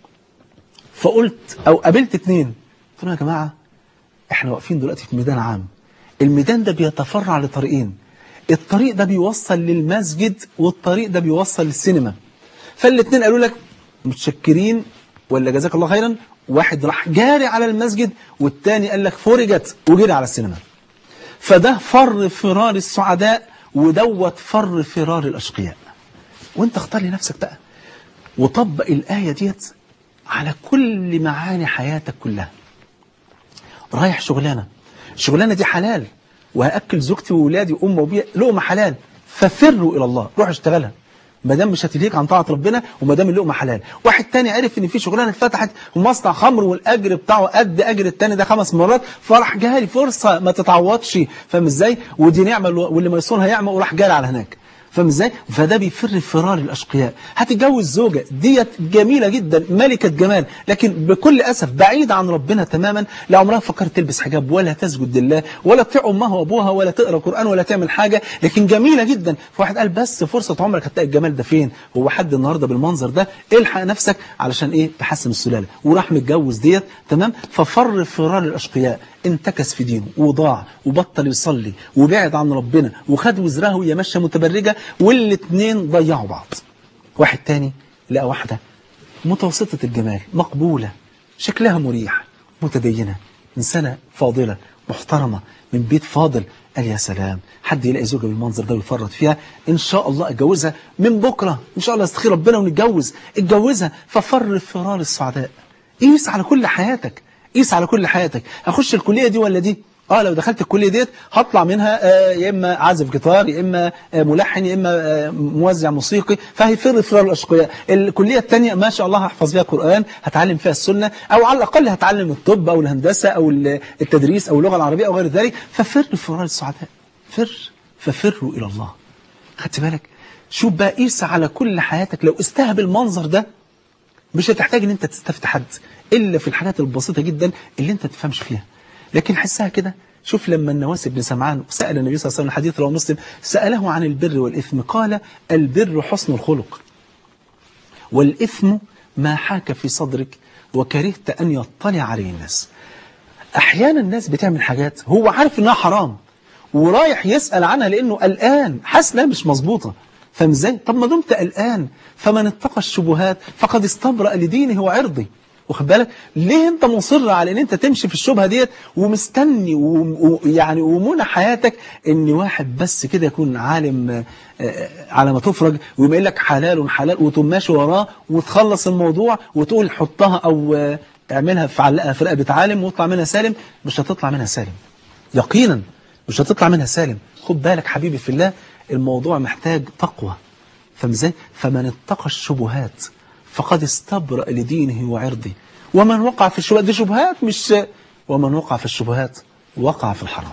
فقلت، او قابلت اتنين، قلت لهم يا جماعة احنا واقفين دلوقتي في ميدان عام، الميدان ده بيتفرع لطريقين، الطريق ده بيوصل للمسجد والطريق ده بيوصل للسينما. فالاتنين قالوا لك متشكرين ولا جزاك الله خيرا. واحد راح جاري على المسجد والتاني قال لك فرجت وجري على السينما. فده فر فرار السعداء ودوت فر فرار الأشقياء. وانت اختار لنفسك بقى وطبق الآية ديت على كل معاني حياتك كلها. رايح شغلانة، الشغلانة دي حلال وهأكل زوجتي وولادي وأمي وبيا لقمة حلال، ففروا إلى الله، روح اشتغلها ما دام مش هتليك عن طاعة ربنا وما دام اللقمة حلال. واحد تاني عرف ان في شغلانه اتفتحت ومصنع خمر والاجر بتاعه قد اجر التاني ده 5 مرات، فراح جاري فرصه ما تتعوضش، فاهم ازاي؟ ودي نعمه واللي ما يصونها يعمى، وراح جاري على هناك، فاهم ازاي؟ فده بيفر فرار الاشقياء. هتتجوز زوجه ديت جميله جدا ملكه جمال، لكن بكل اسف بعيده عن ربنا تماما، لا عمرها فكرت تلبس حجاب ولا تسجد لله ولا تطيع امها وابوها ولا تقرا قران ولا تعمل حاجه، لكن جميله جدا. فواحد قال بس فرصه عمرك هتلاقي الجمال ده فين؟ هو حد النهارده بالمنظر ده؟ الحق نفسك علشان ايه؟ تحسن السلاله. وراح متجوز ديت، تمام؟ ففر فرار الاشقياء، انتكس في دينه وضاع وبطل يصلي وبعد عن ربنا وخد وزرها وهي ماشيه متبرجه، والاثنين ضيعوا بعض. واحد تاني لقى واحده متوسطه الجمال مقبوله، شكلها مريح، متدينه، انسانه فاضله محترمه من بيت فاضل، قال يا سلام حد يلاقي زوجه بالمنظر ده ويفرط فيها، ان شاء الله اتجوزها من بكره، ان شاء الله استخير ربنا ونتجوز. اتجوزها. ففر فرار السعداء. قيس على كل حياتك، قيس على كل حياتك، اخش الكليه دي ولا دي؟ لو دخلت الكليه ديت هطلع منها يا اما عازف جيتار، يا اما ملحن، يا اما موزع موسيقي، فهيفر فرار الاشقياء. الكليه الثانيه ما شاء الله هحفظ فيها قران، هتعلم فيها السنه، او على الاقل هتعلم الطب او الهندسه او التدريس او اللغه العربيه او غير ذلك. ففر فرار السعداء، ففروا الى الله. خدت بالك؟ شوف بقى، قيس على كل حياتك. لو استهب المنظر ده مش هتحتاج ان انت تستفتي حد الا في الحاجات البسيطه جدا اللي انت تفهمش فيها، لكن حسها كده. شوف لما النواس بن سمعان سأل النبي صلى الله عليه وسلم، الحديث رواه مسلم، سأله عن البر والإثم، قال البر حسن الخلق والإثم ما حاك في صدرك وكرهت أن يطلع عليه الناس. أحيانا الناس بتعمل حاجات هو عارف إنها حرام ورايح يسأل عنها لأنه قلقان، حاسس إنها مش مظبوطة، فاهم ازاي؟ طب ما دمت قلقان، فمن اتقى الشبهات فقد استبرأ لدينه وعرضه. واخد بالك؟ ليه انت مصر على ان انت تمشي في الشبهه ديت ومستني ويعني ومنى حياتك ان واحد بس كده يكون عالم على ما تفرج ويقول لك حلال حلال وتقوم ماشي وراه وتخلص الموضوع وتقول حطها او اعملها في علقها في رقبه عالم واطلع منها سالم؟ مش هتطلع منها سالم يقينا، مش هتطلع منها سالم. خد بالك حبيبي في الله، الموضوع محتاج تقوى. فاهم ازاي؟ فمن اتقى الشبهات فقد استبرأ لدينه وعرضه، ومن وقع في الشبهات، دي شبهات مش، ومن وقع في الشبهات وقع في الحرام.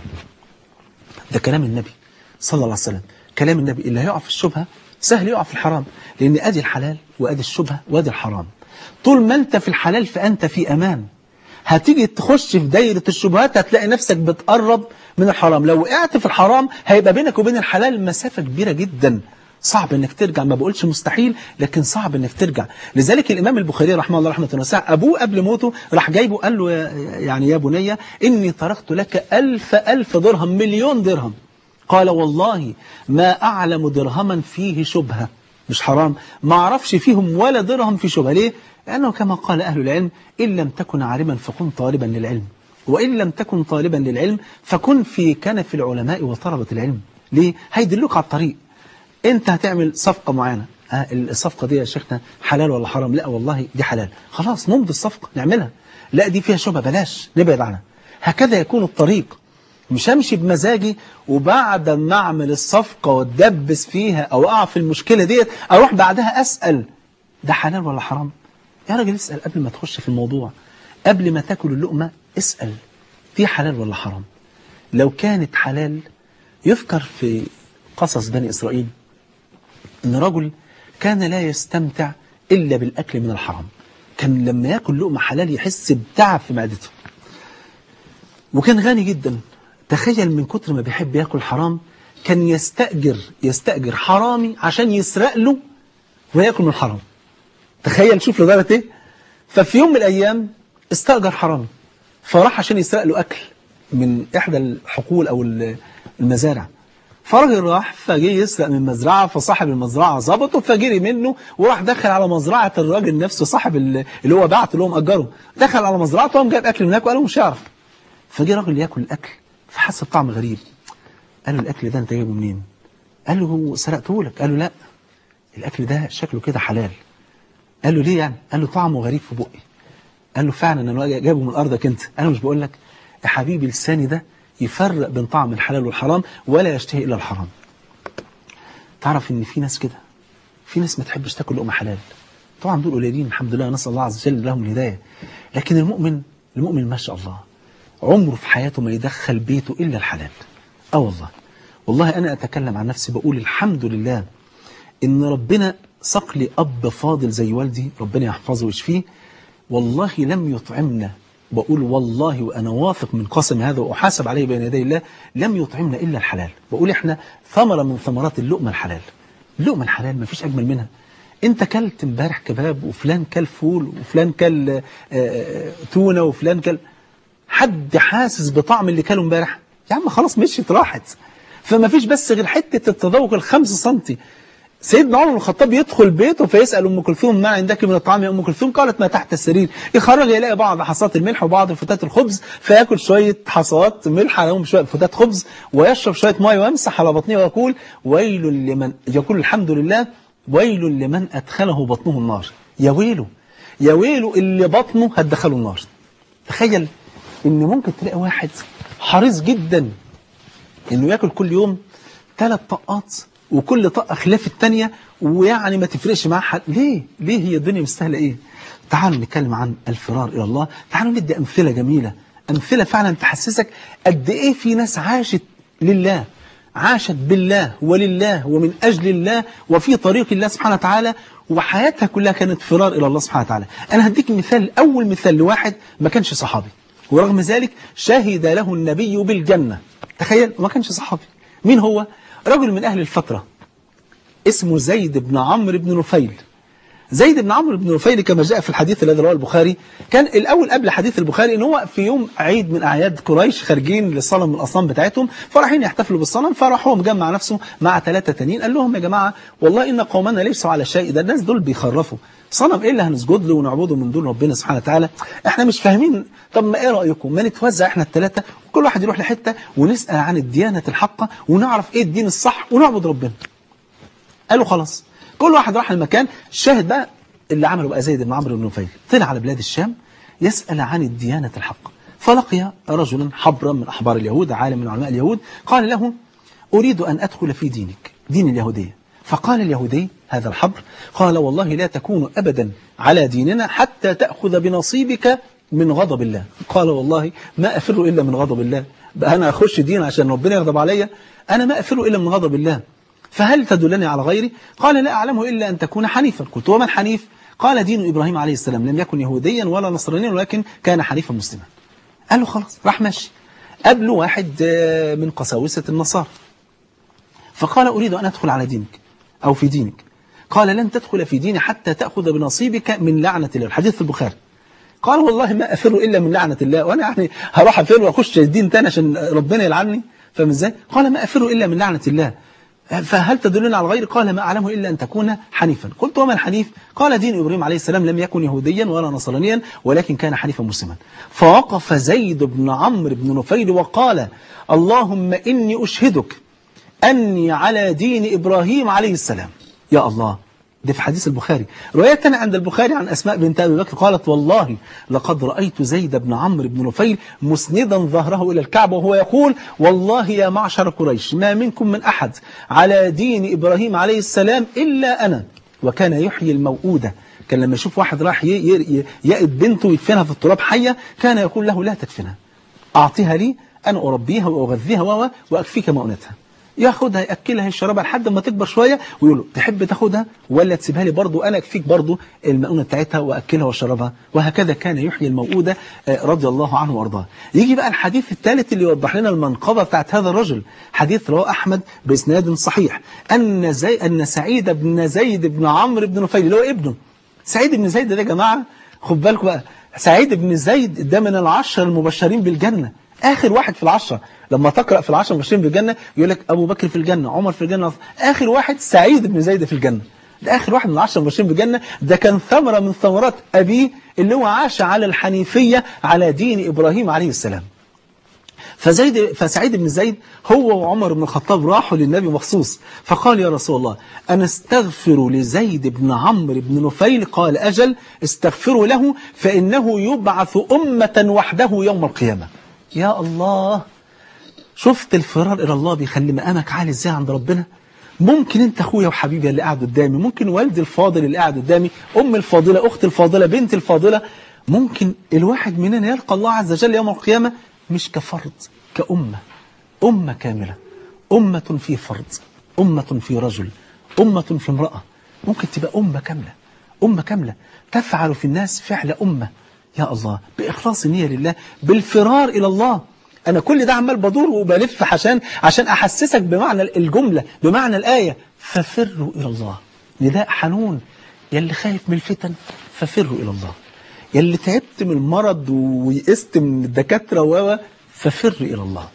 ده كلام النبي صلى الله عليه وسلم، كلام النبي. اللي هيقع في الشبهة سهل يقع في الحرام، لأن أدي الحلال وأدي الشبهة وأدي الحرام. طول ما أنت في الحلال فأنت في أمان. هتيجي تخش في دايرة الشبهات هتلاقي نفسك بتقرب من الحرام. لو وقعت في الحرام هيبقى بينك وبين الحلال مسافة كبيرة جدا، صعب انك ترجع. ما بقولش مستحيل، لكن صعب انك ترجع. لذلك الامام البخاري رحمه الله رحمه واسعه، ابوه قبل موته راح جايبه قال له يعني يا بني اني تركت لك 1000 درهم، مليون درهم. قال والله ما اعلم درهما فيه شبهه، مش حرام، ما اعرفش فيهم ولا درهم في شبهه. ليه؟ لانه كما قال اهل العلم ان لم تكن عالما فكن طالبا للعلم، وان لم تكن طالبا للعلم فكن في كنف العلماء وطلبه العلم. ليه؟ هيدلوك على الطريق. انت هتعمل صفقة معينة، الصفقة دي يا شيخنا حلال ولا حرام؟ لا والله دي حلال، خلاص نمضي الصفقة نعملها. لا دي فيها شبهة، بلاش، نبعد عنها. هكذا يكون الطريق. مش همشي بمزاجي وبعد ما اعمل الصفقة واتدبس فيها او اقع في المشكلة ديت اروح بعدها اسأل ده حلال ولا حرام. يا راجل اسأل قبل ما تخش في الموضوع، قبل ما تاكل اللقمة اسأل دي حلال ولا حرام. لو كانت حلال، يذكر في قصص بني إسرائيل إن رجل كان لا يستمتع إلا بالأكل من الحرام. كان لما يأكل لقمة حلال يحس بتعب في معدته، وكان غني جدا. تخيل من كتر ما بيحب يأكل حرام كان يستأجر حرامي عشان يسرق له ويأكل من الحرام. تخيل، شوف لدرجة إيه. ففي يوم من الأيام استأجر حرامي فراح عشان يسرق له أكل من إحدى الحقول أو المزارع. فراجل راح فجي يسرق من مزرعة، فصاحب المزرعة ظبطه فجري منه وراح دخل على مزرعة الراجل نفسه، صاحب اللي هو بعته اللي هو مأجره، دخل على مزرعته وقام جايب أكل من هناك وقال له مش هيعرف. فجي راجل ياكل الأكل فحس بطعم غريب. قال له الأكل ده أنت جايبه منين؟ قال له سرقته لك. قال له لا، الأكل ده شكله كده حلال. قال له ليه يعني؟ قال له طعمه غريب في بقي. قال له فعلا أنا جايبه من أرضك أنت. أنا مش بقول لك يا حبيبي لساني ده يفرق بين طعم الحلال والحرام ولا يشتهي إلا الحرام. تعرف إن في ناس كده، في ناس ما تحبش تاكل لقمة حلال. طبعا دول قليلين الحمد لله، نسأل الله عز وجل لهم الهداية. لكن المؤمن ما شاء الله عمره في حياته ما يدخل بيته إلا الحلال. والله أنا أتكلم عن نفسي بقول الحمد لله إن ربنا ساق لي أب فاضل زي والدي، ربنا يحفظه ويشفيه. والله لم يطعمنا، بقول والله وأنا واثق من قسم هذا وأحاسب عليه بين يدي الله، لم يطعمنا إلا الحلال. بقول إحنا ثمرة من ثمرات اللقمة الحلال. اللقمة الحلال ما فيش أجمل منها. أنت كلت امبارح كباب وفلان كل فول وفلان كل تونة وفلان كل، حد حاسس بطعم اللي كله امبارح؟ يا عم خلاص مشيت راحت. فما فيش بس غير حتة التذوق ال5 سنتي. سيدنا عمر بن الخطاب يدخل بيته فيسأل أم كلثوم ما عندك من الطعام يا أم كلثوم؟ قالت ما تحت السرير. يخرج يلاقي بعض حصات الملح وبعض فتات الخبز، فيأكل شوية حصات ملح عليهم شوية فتات خبز ويشرب شوية ماء ويمسح على بطنه ويقول ويل لمن، يقول الحمد لله ويل لمن أدخله بطنه النار. يا ويله يا ويله اللي بطنه هتدخله النار. تخيل إن ممكن تلاقي واحد حريص جدا إنه يأكل كل يوم 3 طقات وكل طاقة خلاف التانية ويعني ما تفرقش معاه حد. ليه هي الدنيا مستاهله ايه؟ تعالوا نتكلم عن الفرار إلى الله. تعالوا ندي أمثلة جميلة، أمثلة فعلا تحسسك قد إيه في ناس عاشت لله، عاشت بالله ولله ومن أجل الله وفي طريق الله سبحانه وتعالى، وحياتها كلها كانت فرار إلى الله سبحانه وتعالى. أنا هديك مثال، أول مثال لواحد ما كانش صحابي ورغم ذلك شهد له النبي بالجنة. تخيل، ما كانش صحابي. مين هو؟ رجل من أهل الفترة اسمه زيد بن عمرو بن نفيل. زيد بن عمرو بن نفيل كما جاء في الحديث الذي رواه البخاري، كان الأول قبل حديث البخاري إن هو في يوم عيد من أعياد قريش خارجين للصنم من الأصنام بتاعتهم، فرايحين يحتفلوا بالصنم، فراح هو مجمع نفسه مع 3 تانيين، قال لهم يا جماعة والله إن قومنا ليسوا على شيء، ده الناس دول بيخرفوا، صنم إيه اللي هنسجد له ونعبده من دون ربنا سبحانه وتعالى؟ إحنا مش فاهمين. طب ما إيه رأيكم ما نتوزع إحنا ال3 وكل واحد يروح لحتة ونسأل عن الديانة الحقة ونعرف إيه الدين الصح ونعبد ربنا. قالوا خلاص، كل واحد راح المكان. الشاهد بقى اللي عمله بقى زيد بن عمرو بن نفيل، طلع على بلاد الشام يسأل عن الديانة الحقة، فلقي رجلا حبرا من أحبار اليهود، عالم من علماء اليهود، قال له أريد أن أدخل في دينك، دين اليهودية. فقال اليهودي هذا الحبر، قال والله لا تكون أبدا على ديننا حتى تأخذ بنصيبك من غضب الله. قال والله ما أفر إلا من غضب الله، بقى أنا أخش دين عشان ربنا يغضب عليا؟ أنا ما أفر إلا من غضب الله، فهل تدلني على غيري؟ قال لا أعلمه إلا أن تكون حنيفا. قلت وما الحنيف؟ قال دين إبراهيم عليه السلام، لم يكن يهوديا ولا نصرانيا ولكن كان حنيفا مسلما. قال له خلاص، راح ماشي. قابله واحد من قساوسة النصارى، فقال أريد أن أدخل على دينك أو في دينك. قال لن تدخل في ديني حتى تأخذ بنصيبك من لعنة الله. الحديث في البخاري. قال والله ما أفر إلا من لعنة الله، وأنا يعني هروح أفر وأخش الدين تاني عشان ربنا يلعني؟ فاهم إزاي؟ قال ما أفر إلا من لعنة الله، فهل تدلنا على غير؟ قال ما أعلمه إلا أن تكون حنيفا. قلت وما الحنيف؟ قال دين إبراهيم عليه السلام، لم يكن يهوديا ولا نصرانيا ولكن كان حنيفا مسلما. فوقف زيد بن عمرو بن نفيل وقال اللهم إني أشهدك أني على دين إبراهيم عليه السلام. يا الله، ده في حديث البخاري. رواية عند البخاري عن أسماء بنت أبي بكر قالت والله لقد رأيت زيد بن عمرو بن نفيل مسندا ظهره إلى الكعبة وهو يقول والله يا معشر قريش ما منكم من أحد على دين إبراهيم عليه السلام إلا أنا. وكان يحيي الموؤودة، كان لما يشوف واحد راح يأد بنته ويدفنها في التراب حية كان يقول له لا تدفنها، أعطيها لي أنا أربيها وأغذيها وأكفيك مؤونتها. ياخدها يأكلها يشربها لحد ما تكبر شوية ويقول له تحب تاخدها ولا تسيبها لي برضو، أنا أكفيك برضو المؤونة بتاعتها وأكلها وشربها. وهكذا كان يحيي الموؤودة رضي الله عنه وارضاه. يجي بقى الحديث الثالث اللي يوضح لنا المنقبة بتاعت هذا الرجل، حديث رواه أحمد بإسناد صحيح أن سعيد بن زيد بن عمرو بن نفيل اللي هو ابنه سعيد بن زيد ده يا جماعة خد بالكم بقى، سعيد بن زيد ده من العشر المبشرين بالجنة، آخر واحد في العشرة. لما تقرأ في العشرة المبشرين بالجنة يقول لك أبو بكر في الجنة، عمر في الجنة، آخر واحد سعيد بن زيد في الجنة. ده آخر واحد من العشرة المبشرين بالجنة، ده كان ثمرة من ثمرات أبيه اللي هو عاش على الحنيفية على دين إبراهيم عليه السلام. فسعيد بن زيد هو وعمر بن الخطاب راحوا للنبي مخصوص، فقال يا رسول الله أنا استغفر لزيد بن عمرو بن نفيل. قال أجل استغفروا له فإنه يبعث أمة وحده يوم القيامة. يا الله، شفت الفرار إلى الله بيخلي مقامك عالي إزاي عند ربنا؟ ممكن أنت أخويا وحبيبي اللي قاعد قدامي، ممكن والدي الفاضل اللي قاعد قدامي، أم الفاضلة، أخت الفاضلة، بنت الفاضلة، ممكن الواحد مننا يلقى الله عز وجل يوم القيامة مش كفرد، كأمة، أمة كاملة، أمة في فرد، أمة في رجل، أمة في امرأة. ممكن تبقى أمة كاملة، أمة كاملة تفعل في الناس فعل أمة. يا الله، بإخلاص النية لله، بالفرار إلى الله. أنا كل ده عمال بدور وبلف عشان أحسسك بمعنى الجملة، بمعنى الآية، ففروا إلى الله. نداء حنون، يلي خايف من الفتن ففروا إلى الله، يلي تعبت من المرض ويئست من الدكاترة ففر إلى الله،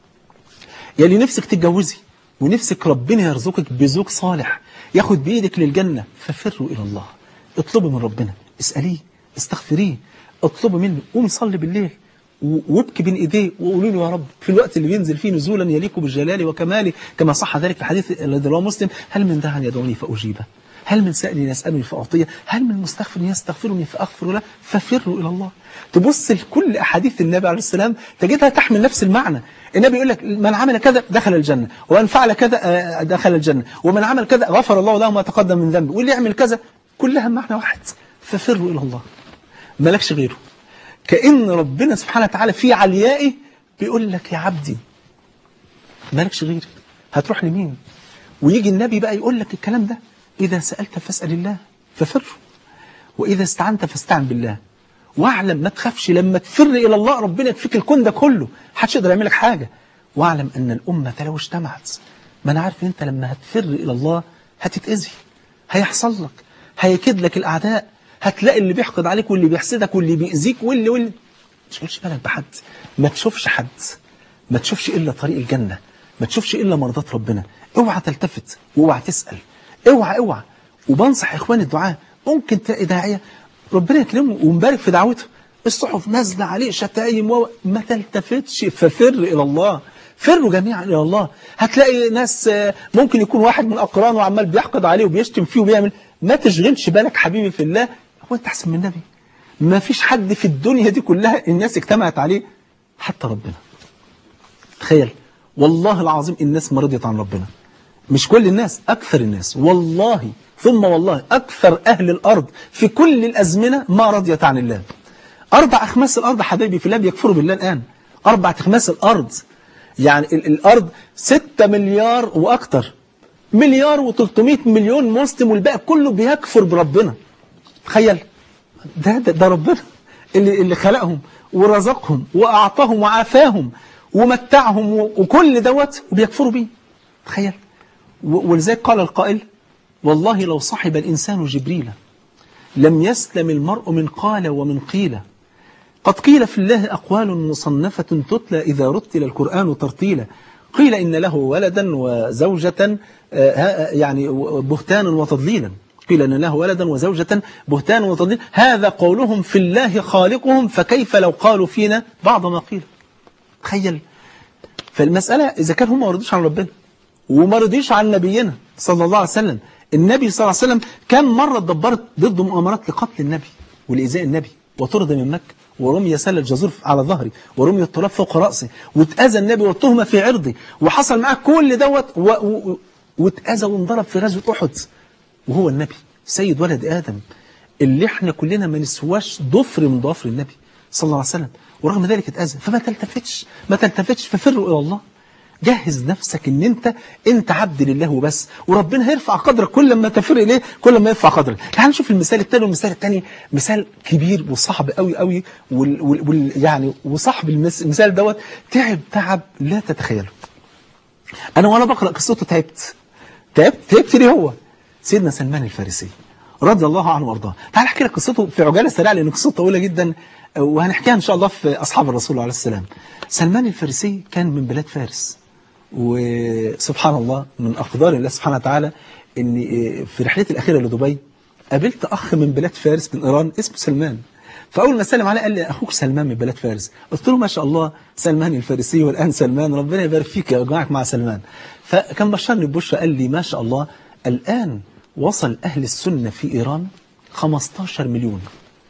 يلي نفسك تتجوزي ونفسك ربنا يرزقك بزوج صالح ياخد بإيدك للجنة ففروا إلى الله. اطلبوا من ربنا، اسأليه، استغفريه، اطلبوا منه، قومي صلي بالليل وابكي بين ايديه وقولوا له يا رب في الوقت اللي بينزل فيه نزولا يليق بالجلال وكماله كما صح ذلك في الحديث الذي رواه مسلم: هل من داع يدعوني فأجيبه، هل من سائل يسألني فأعطيه، هل من مستغفر يستغفرني فأغفر له، ففروا إلى الله. تبص لكل أحاديث النبي عليه السلام تجدها تحمل نفس المعنى. النبي يقول لك من عمل كذا دخل الجنة، ومن فعل كذا دخل الجنة، ومن عمل كذا غفر الله له ما تقدم من ذنبه، واللي يعمل كذا، كلها معنى واحد: ففروا إلى الله، مالكش غيره. كأن ربنا سبحانه وتعالى في عليائه بيقول لك يا عبدي مالكش غيري، هتروح لمين؟ ويجي النبي بقى يقول لك الكلام ده: إذا سألت فاسأل الله ففر، وإذا استعنت فاستعن بالله، واعلم ما تخافش لما تفر إلى الله ربنا يكفيك الكون ده كله، محدش يقدر يعمل لك حاجة. واعلم أن الأمة لو اجتمعت، ما أنا عارف أن أنت لما هتفر إلى الله هتتأذي، هيحصل لك هيكيد لك الأعداء، هتلاقي اللي بيحقد عليك واللي بيحسدك واللي بيأذيك واللي ما تشغلش بالك بحد، ما تشوفش حد، ما تشوفش إلا طريق الجنة، ما تشوفش إلا مرضات ربنا. اوعى تلتفت واوعى تسأل، اوعى. وبنصح إخواني الدعاء، ممكن تلاقي داعية ربنا يكرمه ومبارك في دعوته، الصحف نازله عليه شتايم ما تلتفتش، ففر إلى الله، فروا جميعا إلى الله. هتلاقي ناس ممكن يكون واحد من أقرانه وعمال بيحقد عليه وبيشتم فيه وبيعمل، ما تشغلش بالك حبيبي في الله، هو أنت أحسن من النبي؟ ما فيش حد في الدنيا دي كلها الناس اجتمعت عليه حتى ربنا. تخيل والله العظيم الناس ما رضيت عن ربنا، مش كل الناس، أكثر الناس، والله ثم والله أكثر أهل الأرض في كل الأزمنة ما رضيت عن الله. 4 أخماس الأرض حبايبي في الله بيكفروا بالله الآن، 4 أخماس الأرض، يعني الأرض 6 مليار وأكثر، 1,300 مليون مسلم والباقي كله بيكفر بربنا. تخيل ده ربنا اللي خلقهم ورزقهم وأعطاهم وعافاهم ومتعهم وكل دوت وبيكفروا بيه. تخيل. ولذلك قال القائل: والله لو صحب الإنسان جبريل لم يسلم المرء من قال ومن قيل، قد قيل في الله أقوال مصنفة تتلى إذا رتل القرآن ترتيلا، قيل إن له ولدا وزوجة يعني بهتانا وتضليلا، قيل إن له ولدا وزوجة بهتانا وتضليلا، هذا قولهم في الله خالقهم، فكيف لو قالوا فينا بعض ما قيل. تخيل. فالمسألة إذا كان هم ما رضيش عن ربنا وما رضيش عن نبينا صلى الله عليه وسلم، النبي صلى الله عليه وسلم كم مرة اتدبرت ضد مؤامرات لقتل النبي ولإيذاء النبي، وطرد من مكة، ورمي سل الجزور على ظهري، ورمي التراب فوق رأسي، واتأذى النبي والتهمة في عرضي، وحصل معاه كل دوت واتأذى وانضرب في غزوة أحد، وهو النبي سيد ولد آدم اللي احنا كلنا ما نسواش ضفر من ضفر النبي صلى الله عليه وسلم، ورغم ذلك اتأذى. فما تلتفتش ففروا إلى الله. جهز نفسك ان انت عبد لله وبس، وربنا هيرفع قدرك كل ما تفر اليه، كل ما يرفع قدرك. تعال نشوف المثال الثاني، والمثال الثاني مثال كبير وصعب قوي يعني وصاحب المثال دوت تعب لا تتخيله. انا وانا بقرا قصته تعبت ليه؟ هو سيدنا سلمان الفارسي رضي الله عنه وارضاه. تعال احكي لك قصته في عجاله سريعه لان قصته طويله جدا، وهنحكيها ان شاء الله في اصحاب الرسول عليه السلام. سلمان الفارسي كان من بلاد فارس، وسبحان الله من أقدار الله سبحانه وتعالى إن في رحلتي الأخيرة لدبي قابلت أخ من بلاد فارس من إيران اسمه سلمان. فأول ما سلم عليه قال لي: أخوك سلمان من بلاد فارس. قلت له: ما شاء الله سلمان الفارسي والآن سلمان، ربنا يبارك فيك ويجمعك مع سلمان. فكان بشرني ببشرى قال لي: ما شاء الله الآن وصل أهل السنة في إيران 15 مليون.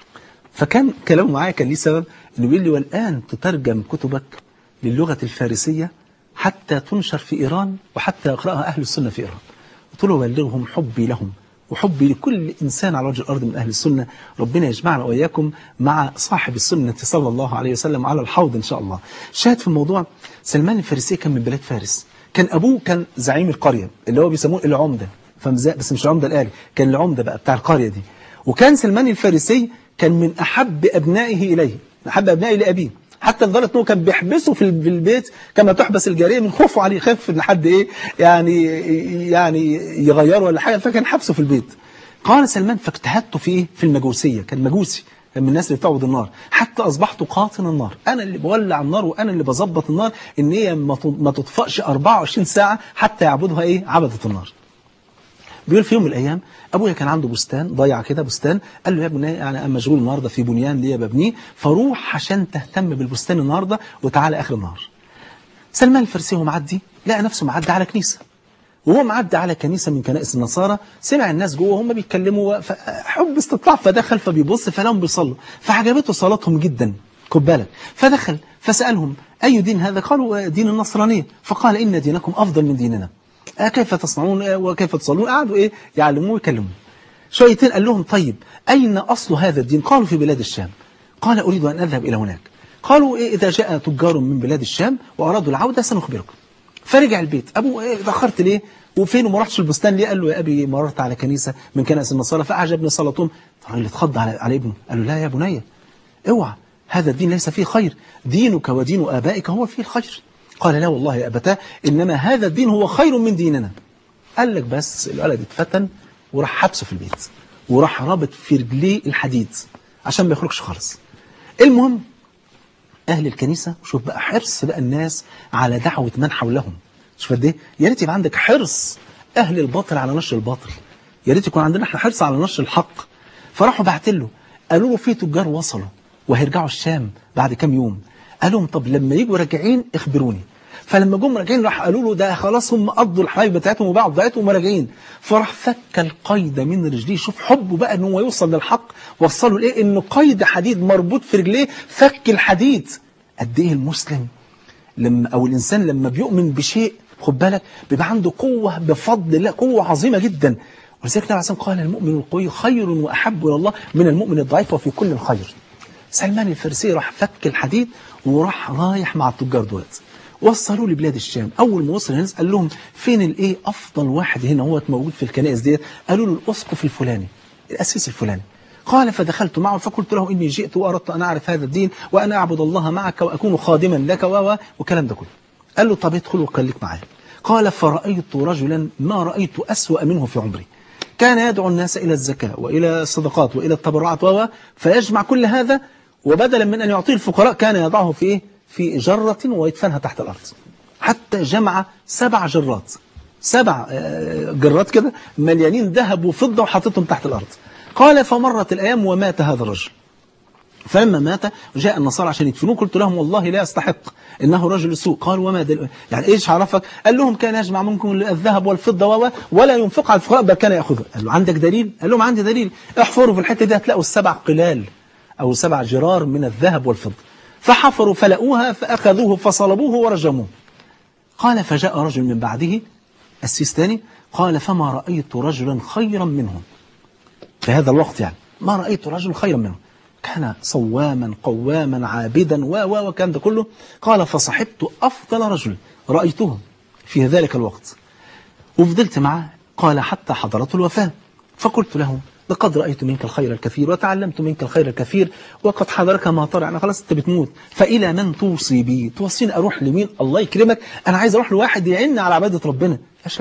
فكان كلامه معايا كان ليه سبب، إنه بيقول لي: والآن تترجم كتبك للغة الفارسية حتى تنشر في إيران وحتى يقرأها أهل السنة في إيران. قلت له: بلغهم حبي لهم وحبي لكل إنسان على وجه الأرض من أهل السنة، ربنا يجمعنا وإياكم مع صاحب السنة صلى الله عليه وسلم على الحوض إن شاء الله. شاهد في الموضوع، سلمان الفارسي كان من بلاد فارس، كان أبوه كان زعيم القرية اللي هو بيسموه العمدة، بس مش العمدة الآلي، كان العمدة بقى بتاع القرية دي. وكان سلمان الفارسي كان من أحب أبنائه إليه، أحب أبنائه لأبيه، حتى لدرجة أنه كان بيحبسه في البيت كما تحبس الجارية من خوفه عليه، خاف إن حد يعني يغيره ولا حاجة، فكان حبسه في البيت. قال سلمان: فاجتهدت في في المجوسية، كان مجوسي، كان من الناس اللي بتعبد النار، حتى أصبحت قاطن النار، أنا اللي بولع النار وأنا اللي بظبط النار إن هي ما تطفأش 24 ساعة حتى يعبدها عبدة النار. بيقول في يوم من الأيام أبويا كان عنده بستان ضيع كده، بستان، قال له: يا ابني أنا مشغول النهاردة في بنيان ليا ببنيه، فروح عشان تهتم بالبستان النهاردة وتعالى آخر النهار. سلمان الفارسي وهو معدي لقى نفسه معدي على كنيسة، وهو معدي على كنيسة من كنائس النصارى، سمع الناس جوه وهم بيتكلموا، فحب استطلاع، فدخل فبيبص فلهم بيصلوا، فعجبته صلاتهم جدا، خد بالك، فدخل فسألهم: أي دين هذا؟ قالوا: دين النصرانية. فقال: إن دينكم أفضل من ديننا، كيف تصنعون وكيف تصلون؟ قعدوا يعلموه ويكلموه شويتين. قال لهم: طيب أين أصل هذا الدين؟ قالوا: في بلاد الشام. قال: أريد أن أذهب إلى هناك. قالوا: إذا جاء تجار من بلاد الشام وأرادوا العودة سنخبركم. فرجع البيت. أبوه: اتأخرت ليه؟ وفين وما رحتش البستان ليه؟ قال له: يا أبي مررت على كنيسة من كنائس النصارى فأعجبني صلاتهم. الراجل اتخض على ابنه، قال له: لا يا بني، اوعى، هذا الدين ليس فيه خير، دينك ودين آبائك هو فيه الخير. قال: لا والله يا أبتاه، إنما هذا الدين هو خير من ديننا. قال لك بس الولد اتفتن وراح حبسه في البيت، وراح رابط في رجليه الحديد عشان ما يخرجش خالص. المهم أهل الكنيسة، شوف بقى حرص بقى الناس على دعوة من حولهم. شوف قد ايه، يا ريت يبقى عندك حرص أهل الباطل على نشر الباطل، يا ريت يكون عندنا احنا حرص على نشر الحق. فراحوا بعت له، قالوا له في تجار وصلوا وهيرجعوا الشام بعد كام يوم. قال لهم طب لما يجوا راجعين اخبروني. فلما جم راجعين راح قالوا له ده خلاص هم قضوا الحبايب بتاعتهم وباعوا بتاعتهم وراجعين. فراح فك القيد من رجليه. شوف حبه بقى ان هو يوصل للحق، وصلوا لايه؟ انه قيد حديد مربوط في رجليه فك الحديد. قد ايه المسلم لما او الانسان لما بيؤمن بشيء، خد بالك، بيبقى عنده قوه بفضل الله، قوه عظيمه جدا. ولذلك النبي عليه الصلاه والسلام قال المؤمن القوي خير واحب الى الله من المؤمن الضعيف وفي كل الخير. سلمان الفارسي راح فك الحديد وراح رايح مع التجار دولت، وصلوا لبلاد الشام. اول ما وصل الناس قال لهم فين الايه افضل واحد هنا هو موجود في الكنائس ديت؟ قالوا له الاسقف الفلاني الاسيس الفلاني. قال فدخلت معه فقلت له اني جئت واردت ان اعرف هذا الدين وان اعبد الله معك واكون خادما لك وكلام ده كله. قال له طب ادخل وخليك معايا. قال فرايت رجلا ما رايت اسوا منه في عمري، كان يدعو الناس الى الزكاه والى الصدقات والى التبرعات فيجمع كل هذا، وبدلا من ان يعطيه الفقراء كان يضعه في ايه؟ في جرة ويدفنها تحت الأرض. حتى جمع 7 جرات، 7 جرات كده مليانين ذهب وفضة وحطتهم تحت الأرض. قال فمرت الأيام ومات هذا الرجل. فلما مات جاء النصارى عشان يدفنوه، قلت لهم والله لا يستحق إنه رجل سوء. قال وما يعني إيش عرفك؟ قال لهم كان يجمع منكم الذهب والفضة ولا ينفق على الفقراء بل كان يأخذه. قال له عندك دليل؟ قال لهم عندي دليل، احفروا في الحتة دي هتلاقوا 7 قلال أو 7 جرار من الذهب والفضة. فحفروا فلقوها فأخذوه فصلبوه ورجموه. قال فجاء رجل من بعده السيستاني قال فما رأيت رجلا خيرا منهم في هذا الوقت، يعني ما رأيت رجلا خيرا منهم، كان صواما قواما عابدا وكان ده كله. قال فصحبت أفضل رجل رأيته في ذلك الوقت وفضلت معه. قال حتى حضرته الوفاة فقلت له لقد رأيت منك الخير الكثير وتعلمت منك الخير الكثير وقد حضرك ما طرع، أنا خلاص أنت بتموت، فإلى من توصي بي؟ توصيني أروح لمين؟ الله يكرمك أنا عايز أروح لواحد يعين على عبادة ربنا.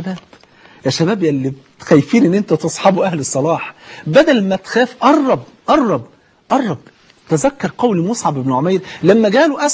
يا شباب يا اللي خايفين ان انتوا تصحبوا اهل الصلاح، بدل ما تخاف قرب. تذكر قول مصعب بن عمير لما جاله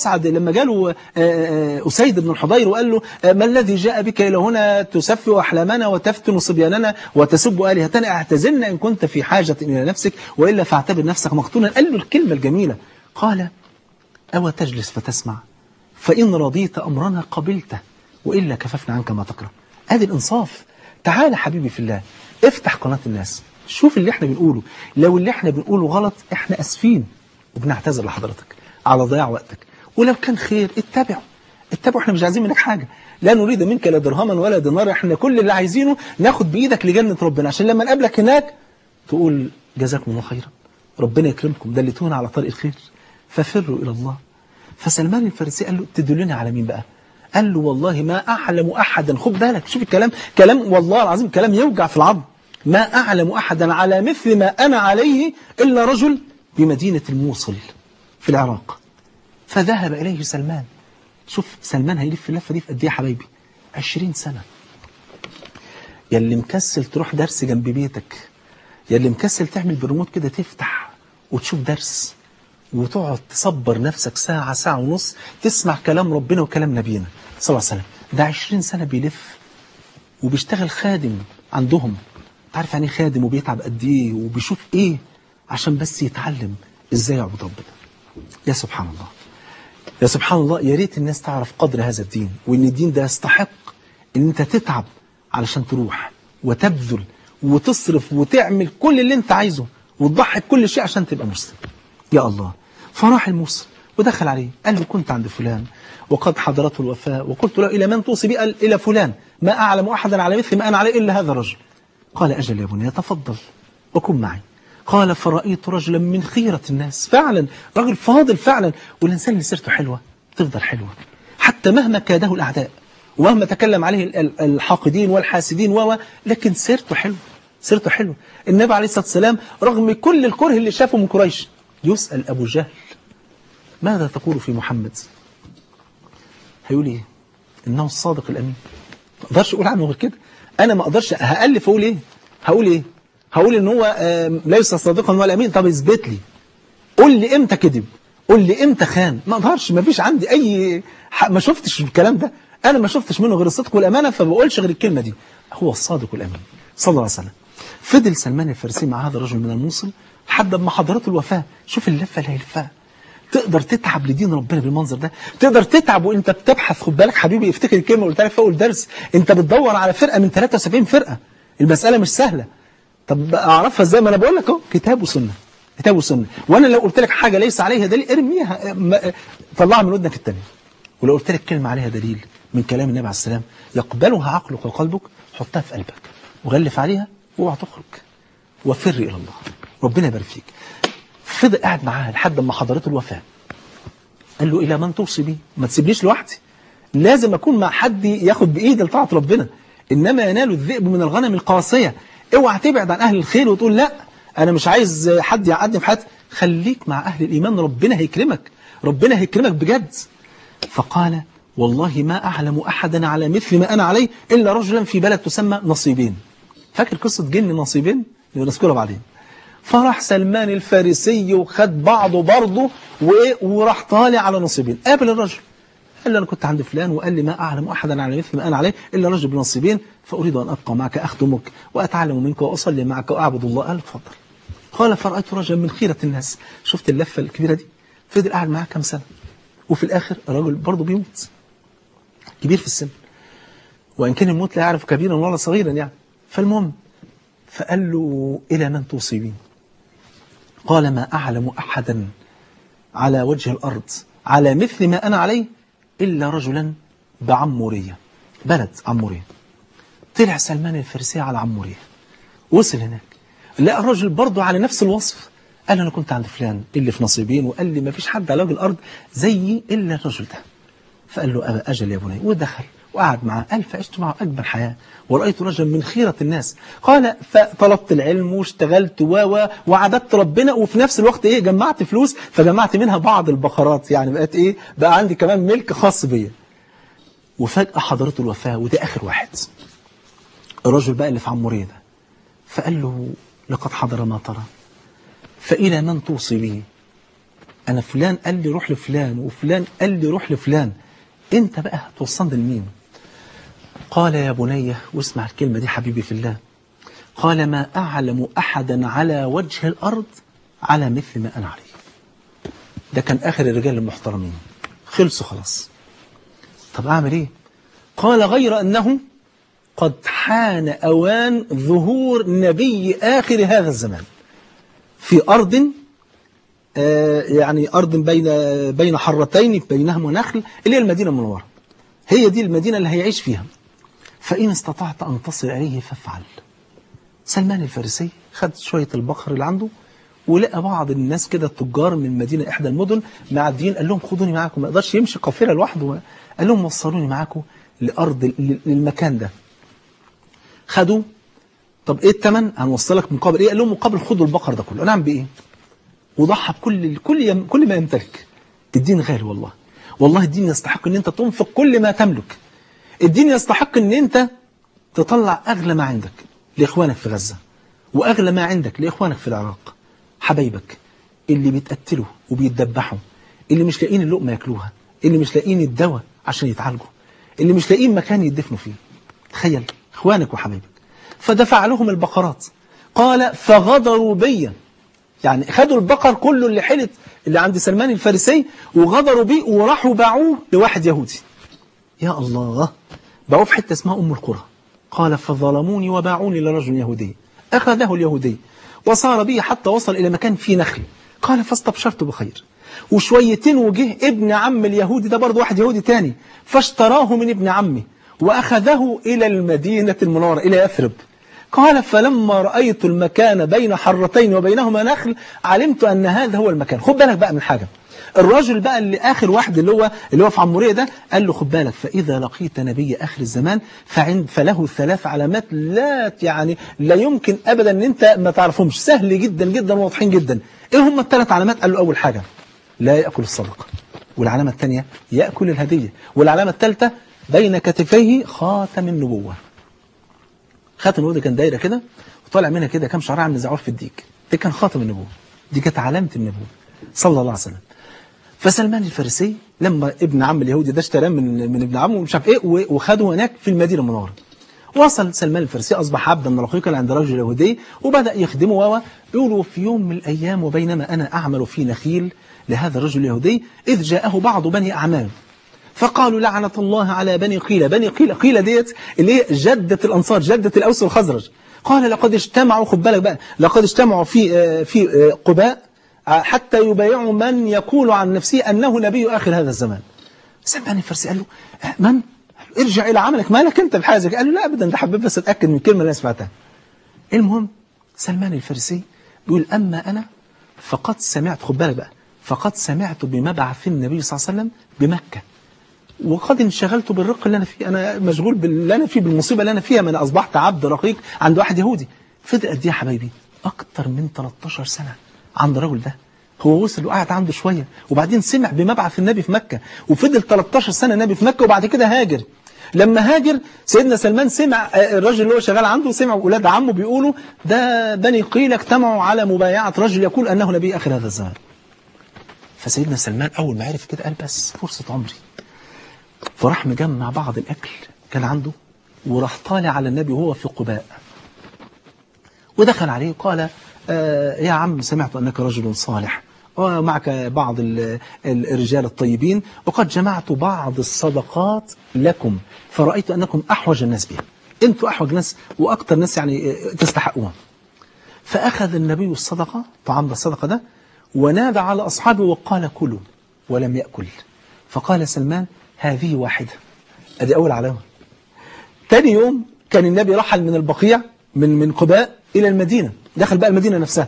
أسيد بن الحضير وقال له ما الذي جاء بك إلى هنا تسفه أحلامنا وتفتن صبياننا وتسب آلهتنا، اعتزلنا إن كنت في حاجة إلى نفسك وإلا فاعتبر نفسك مقتولا. قال له الكلمة الجميلة، قال أو تجلس فتسمع فإن رضيت أمرنا قبلته وإلا كففنا عنك ما تكره. هذا الإنصاف. تعال حبيبي في الله افتح قناة الناس، شوف اللي احنا بنقوله، لو اللي احنا بنقوله غلط احنا اسفين وبنعتذر لحضرتك على ضياع وقتك، ولو كان خير اتبعه، احنا مش عايزين منك حاجة، لا نريد منك لا درهما ولا دينار، احنا كل اللي عايزينه ناخد بإيدك لجنة ربنا عشان لما نقابلك هناك تقول جزاكم الله خيرا، ربنا يكرمكم دلتونا على طريق الخير ففروا إلى الله. فسلمان الفارسي قال له تدلني على مين بقى؟ قال له والله ما أعلم أحدا، خد بالك شوف الكلام، كلام والله العظيم كلام يوجع في العظم، ما أعلم أحدا على مثل ما أنا عليه إلا رجل بمدينة الموصل في العراق. فذهب إليه سلمان. شوف سلمان هيلف اللفة دي في قد ايه يا حبايبي؟ 20 سنة. يلي مكسل تروح درس جنب بيتك، يلي مكسل تعمل بريموت كده تفتح وتشوف درس وتقعد تصبر نفسك ساعة ساعة ونص تسمع كلام ربنا وكلام نبينا صلى الله عليه وسلم، ده 20 سنة بيلف وبيشتغل خادم عندهم. تعرف يعني خادم وبيتعب قد ايه وبيشوف ايه عشان بس يتعلم ازاي يعبد ربنا. يا سبحان الله، يا سبحان الله، يا ريت الناس تعرف قدر هذا الدين، وان الدين ده يستحق ان انت تتعب علشان تروح وتبذل وتصرف وتعمل كل اللي انت عايزه وتضحي بكل شيء عشان تبقى مسلم. يا الله. فراح الموصل ودخل عليه قال له كنت عند فلان وقد حضرته الوفاة وقلت له إلى من توصي بي؟ قال إلى فلان، ما أعلم أحدا على مثل ما أنا عليه إلا هذا الرجل. قال أجل يا بني تفضل وكن معي. قال فرأيت رجلا من خيرة الناس، فعلا رجل فاضل فعلا، والإنسان اللي سيرته حلوة تفضل حلوة حتى مهما كاده الأعداء ومهما تكلم عليه الحاقدين والحاسدين لكن سيرته حلوة، سيرته حلوة. النبي عليه الصلاة والسلام رغم كل الكره اللي شافه من قريش يسأل أبو جهل ماذا تقول في محمد؟ هيقول إيه؟ إنه الصادق الأمين. ما أقدرش أقول عنه غير كده، أنا ما أقدرش هألف أقول إيه؟ هقول إيه؟ هقول ان هو ليس صادقا ولا امين. طب اثبت لي، قول لي امتى كذب، قول لي امتى خان. ما اقدرش، ما فيش عندي اي ما شفتش الكلام ده، انا ما شفتش منه غير الصدق والامانه، فبقولش غير الكلمه دي. هو الصادق والامين صلى الله عليه وسلم. فضل سلمان الفارسي مع هذا الرجل من الموصل لحد ما حضرته الوفاه. شوف اللفه اللي هيلفها. تقدر تتعب لدين ربنا بالمنظر ده؟ تقدر تتعب وانت بتبحث؟ خد بالك حبيبي، افتكر الكلمه اللي قلتها لك في اول درس، انت بتدور على فرقه من 73 فرقه، المساله مش سهله. طب اعرفها ازاي؟ ما انا بقول لك اهو، كتاب وسنه، كتاب وسنه. وانا لو قلت لك حاجه ليس عليها دليل ارميها، طلعها من ودنك الثانيه. ولو قلت لك كلمه عليها دليل من كلام النبي عليه السلام يقبلها عقلك وقلبك، حطها في قلبك وغلف عليها واوعى تخرج وفر الى الله. ربنا يبارك فيك. فضل قاعد معاه لحد ما حضرته الوفاه. قال له الى من توصي بي؟ ما تسيبنيش لوحدي، لازم اكون مع حد ياخد بايدي لطاعه ربنا. انما ينال الذئب من الغنم القاسيه. اوعى تبعد عن اهل الخير وتقول لا انا مش عايز حد يعدي في حياتي. خليك مع اهل الايمان، ربنا هيكرمك، ربنا هيكرمك بجد. فقال والله ما اعلم احدا على مثل ما انا عليه الا رجلا في بلد تسمى نصيبين. فاكر قصه جن نصيبين اللي نذكرها بعدين؟ فراح سلمان الفارسي وخد بعضه برضه وراح طالع على نصيبين. قابل الرجل قال له انا كنت عند فلان وقال لي ما اعلم احدا على مثل ما انا عليه الا رجل بنصيبين، فاريد ان ابقى معك اخدمك واتعلم منك واصلي معك واعبد الله. قال اتفضل. قال فرأيت رجلا من خيرة الناس. شفت اللفة الكبيرة دي؟ فضل قاعد معاه كام سنة، وفي الآخر الرجل برضه بيموت، كبير في السن، وإن كان الموت لا يعرف كبيرا ولا صغيرا يعني. فالمهم فقال له إلى من توصي؟ قال ما أعلم أحدا على وجه الأرض على مثل ما أنا عليه إلا رجلا بعمورية، بلد عمورية. طلع سلمان الفارسي على عمورية، وصل هناك لقى الرجل برضه على نفس الوصف. قال أنا كنت عند فلان اللي في نصيبين وقال لي ما فيش حد على وجه الأرض زيي إلا الرجل ده. فقال له أجل يا بني، ودخل وقعد معه. قال فعشت معه أجمل حياة ورأيت رجلا من خيرة الناس. قال فطلبت العلم واشتغلت وعبدت ربنا، وفي نفس الوقت جمعت فلوس، فجمعت منها بعض البقرات، يعني بقت بقى عندي كمان ملك خاص بيا. وفجأة حضرته الوفاة، وده آخر واحد، الرجل بقى اللي في عمورية ده. فقال له لقد حضر ما ترى، فإلى من توصي به؟ أنا فلان قال لي روح لفلان، وفلان قال لي روح لفلان، أنت بقى هتوصلني لمين؟ قال يا بني، واسمع الكلمة دي حبيبي في الله، قال ما أعلم أحدا على وجه الأرض على مثل ما أنا عليه. ده كان آخر الرجال المحترمين، خلصوا خلاص. طب أعمل إيه؟ قال غير أنه قد حان أوان ظهور نبي آخر هذا الزمان في أرض، يعني أرض بين حرتين بينهما نخل، اللي هي المدينة المنورة، هي دي المدينة اللي هيعيش فيها. فإن استطعت أن تصل إليه فافعل. سلمان الفارسي خد شوية البقر اللي عنده، ولقى بعض الناس كده التجار من مدينة إحدى المدن معديين، قال لهم خدوني معاكم، ما يقدرش يمشي قافلة لوحده، قال لهم وصلوني معاكم لأرض للمكان ده. خدوا. طب إيه الثمن؟ هنوصلك مقابل إيه؟ قال لهم مقابل خدوا البقر ده كله. نعم بإيه؟ وضحى بكل ما يمتلك. الدين غالي والله، والله الدين يستحق ان انت تنفق كل ما تملك. الدين يستحق ان انت تطلع اغلى ما عندك لاخوانك في غزة، واغلى ما عندك لاخوانك في العراق، حبايبك اللي بيتقتلوا وبيتذبحوا، اللي مش لاقيين اللقمة ياكلوها، اللي مش لاقيين الدواء عشان يتعالجوا، اللي مش لاقيين مكان يدفنوا فيه. تخيل اخوانك وحبايبك. فدفع لهم البقرات. قال فغدروا بيا، يعني خدوا البقر كله اللي حلت اللي عند سلمان الفارسي وغدروا بيه وراحوا باعوه لواحد يهودي. يا الله، باعوه في حتة اسمها أم القرى. قال فظلموني وباعوني لرجل يهودي، أخذه اليهودي وصار بي حتى وصل إلى مكان فيه نخل. قال فاستبشرت بخير. وشويتين وجه ابن عم اليهودي ده برضه واحد يهودي تاني، فاشتراه من ابن عمي وأخذه إلى المدينة المنورة إلى يثرب. قال فلما رأيت المكان بين حرتين وبينهما نخل علمت أن هذا هو المكان. خد بالك بقى من حاجة، الراجل بقى اللي آخر واحد اللي هو في عمورية ده قال له خد بالك، فإذا لقيت نبي آخر الزمان فله 3 علامات لا يمكن أبدا أن أنت ما تعرفهمش، سهل جدا جدا واضحين جدا. إيه هم ال3 علامات؟ قال له أول حاجة لا يأكل الصدقة، والعلامة الثانية يأكل الهدية، والعلامة الثالثة بين كتفيه خاتم النبوة. خاتم النبوة كان دايرة كده طالع منها كده كام شعر عامل زي عرف الديك. ده كان خاتم النبوة، دي كانت علامة النبوة صلى الله عليه وسلم. فسلمان الفارسي لما ابن عم اليهودي ده اشتراه من ابن عمه ومش عارف ايه وخده هناك في المدينة المنورة. وصل سلمان الفارسي أصبح عبدا رقيقا عند رجل يهودي وبدأ يخدمه. يقولوا في يوم من الأيام وبينما أنا أعمل في نخيل لهذا الرجل اليهودي إذ جاءه بعض بني أعمام فقالوا لعنة الله على بني قيلة. بني قيلة، قيلة ديت اللي هي جدة الأنصار، جدة الأوس والخزرج. قال لقد اجتمعوا، خد بالك بقى، لقد اجتمعوا في قباء حتى يبايعوا من يقول عن نفسه أنه نبي آخر هذا الزمان. سلمان الفارسي قال له من؟ ارجع إلى عملك، مالك أنت بحاجة زي كده؟ قال له لا أبدا، ده حبيت بس أتأكد من كلمة اللي أنا سمعتها. المهم سلمان الفارسي بيقول أما أنا فقد سمعت، خد بالك بقى، فقد سمعت بمبعث النبي صلى الله عليه وسلم بمكة وقد انشغلت بالرق اللي أنا فيه، أنا مشغول باللي أنا فيه، بالمصيبة اللي أنا فيها، من أصبحت عبد رقيق عند واحد يهودي. فضل قد إيه يا حبايبي؟ أكتر من 13 سنة عند الرجل ده. هو وصل وقعد عنده شوية وبعدين سمع بمبعث النبي في مكة وفضل 13 سنة النبي في مكة وبعد كده هاجر. لما هاجر سيدنا سلمان سمع الرجل اللي هو شغال عنده، سمع أولاد عمه بيقولوا ده بني قيل اجتمعوا على مبايعة رجل يقول أنه نبي آخر هذا الزمان. فسيدنا سلمان أول ما عرف كده قال بس فرصة عمري، فراح مجمع بعض الأكل كان عنده وراح طالع على النبي وهو في قباء ودخل عليه قال يا عم سمعت أنك رجل صالح ومعك بعض الرجال الطيبين وقد جمعت بعض الصدقات لكم فرأيت أنكم أحوج الناس بها، أنتوا أحوج ناس وأكثر ناس يعني تستحقوها. فأخذ النبي الصدقة، طعام الصدقة ده، ونادى على أصحابه وقال كلوا ولم يأكل. فقال سلمان هذه واحدة، أدي أول علامة. تاني يوم كان النبي رحل من البقيع من قباء إلى المدينة، دخل بقى المدينة نفسها،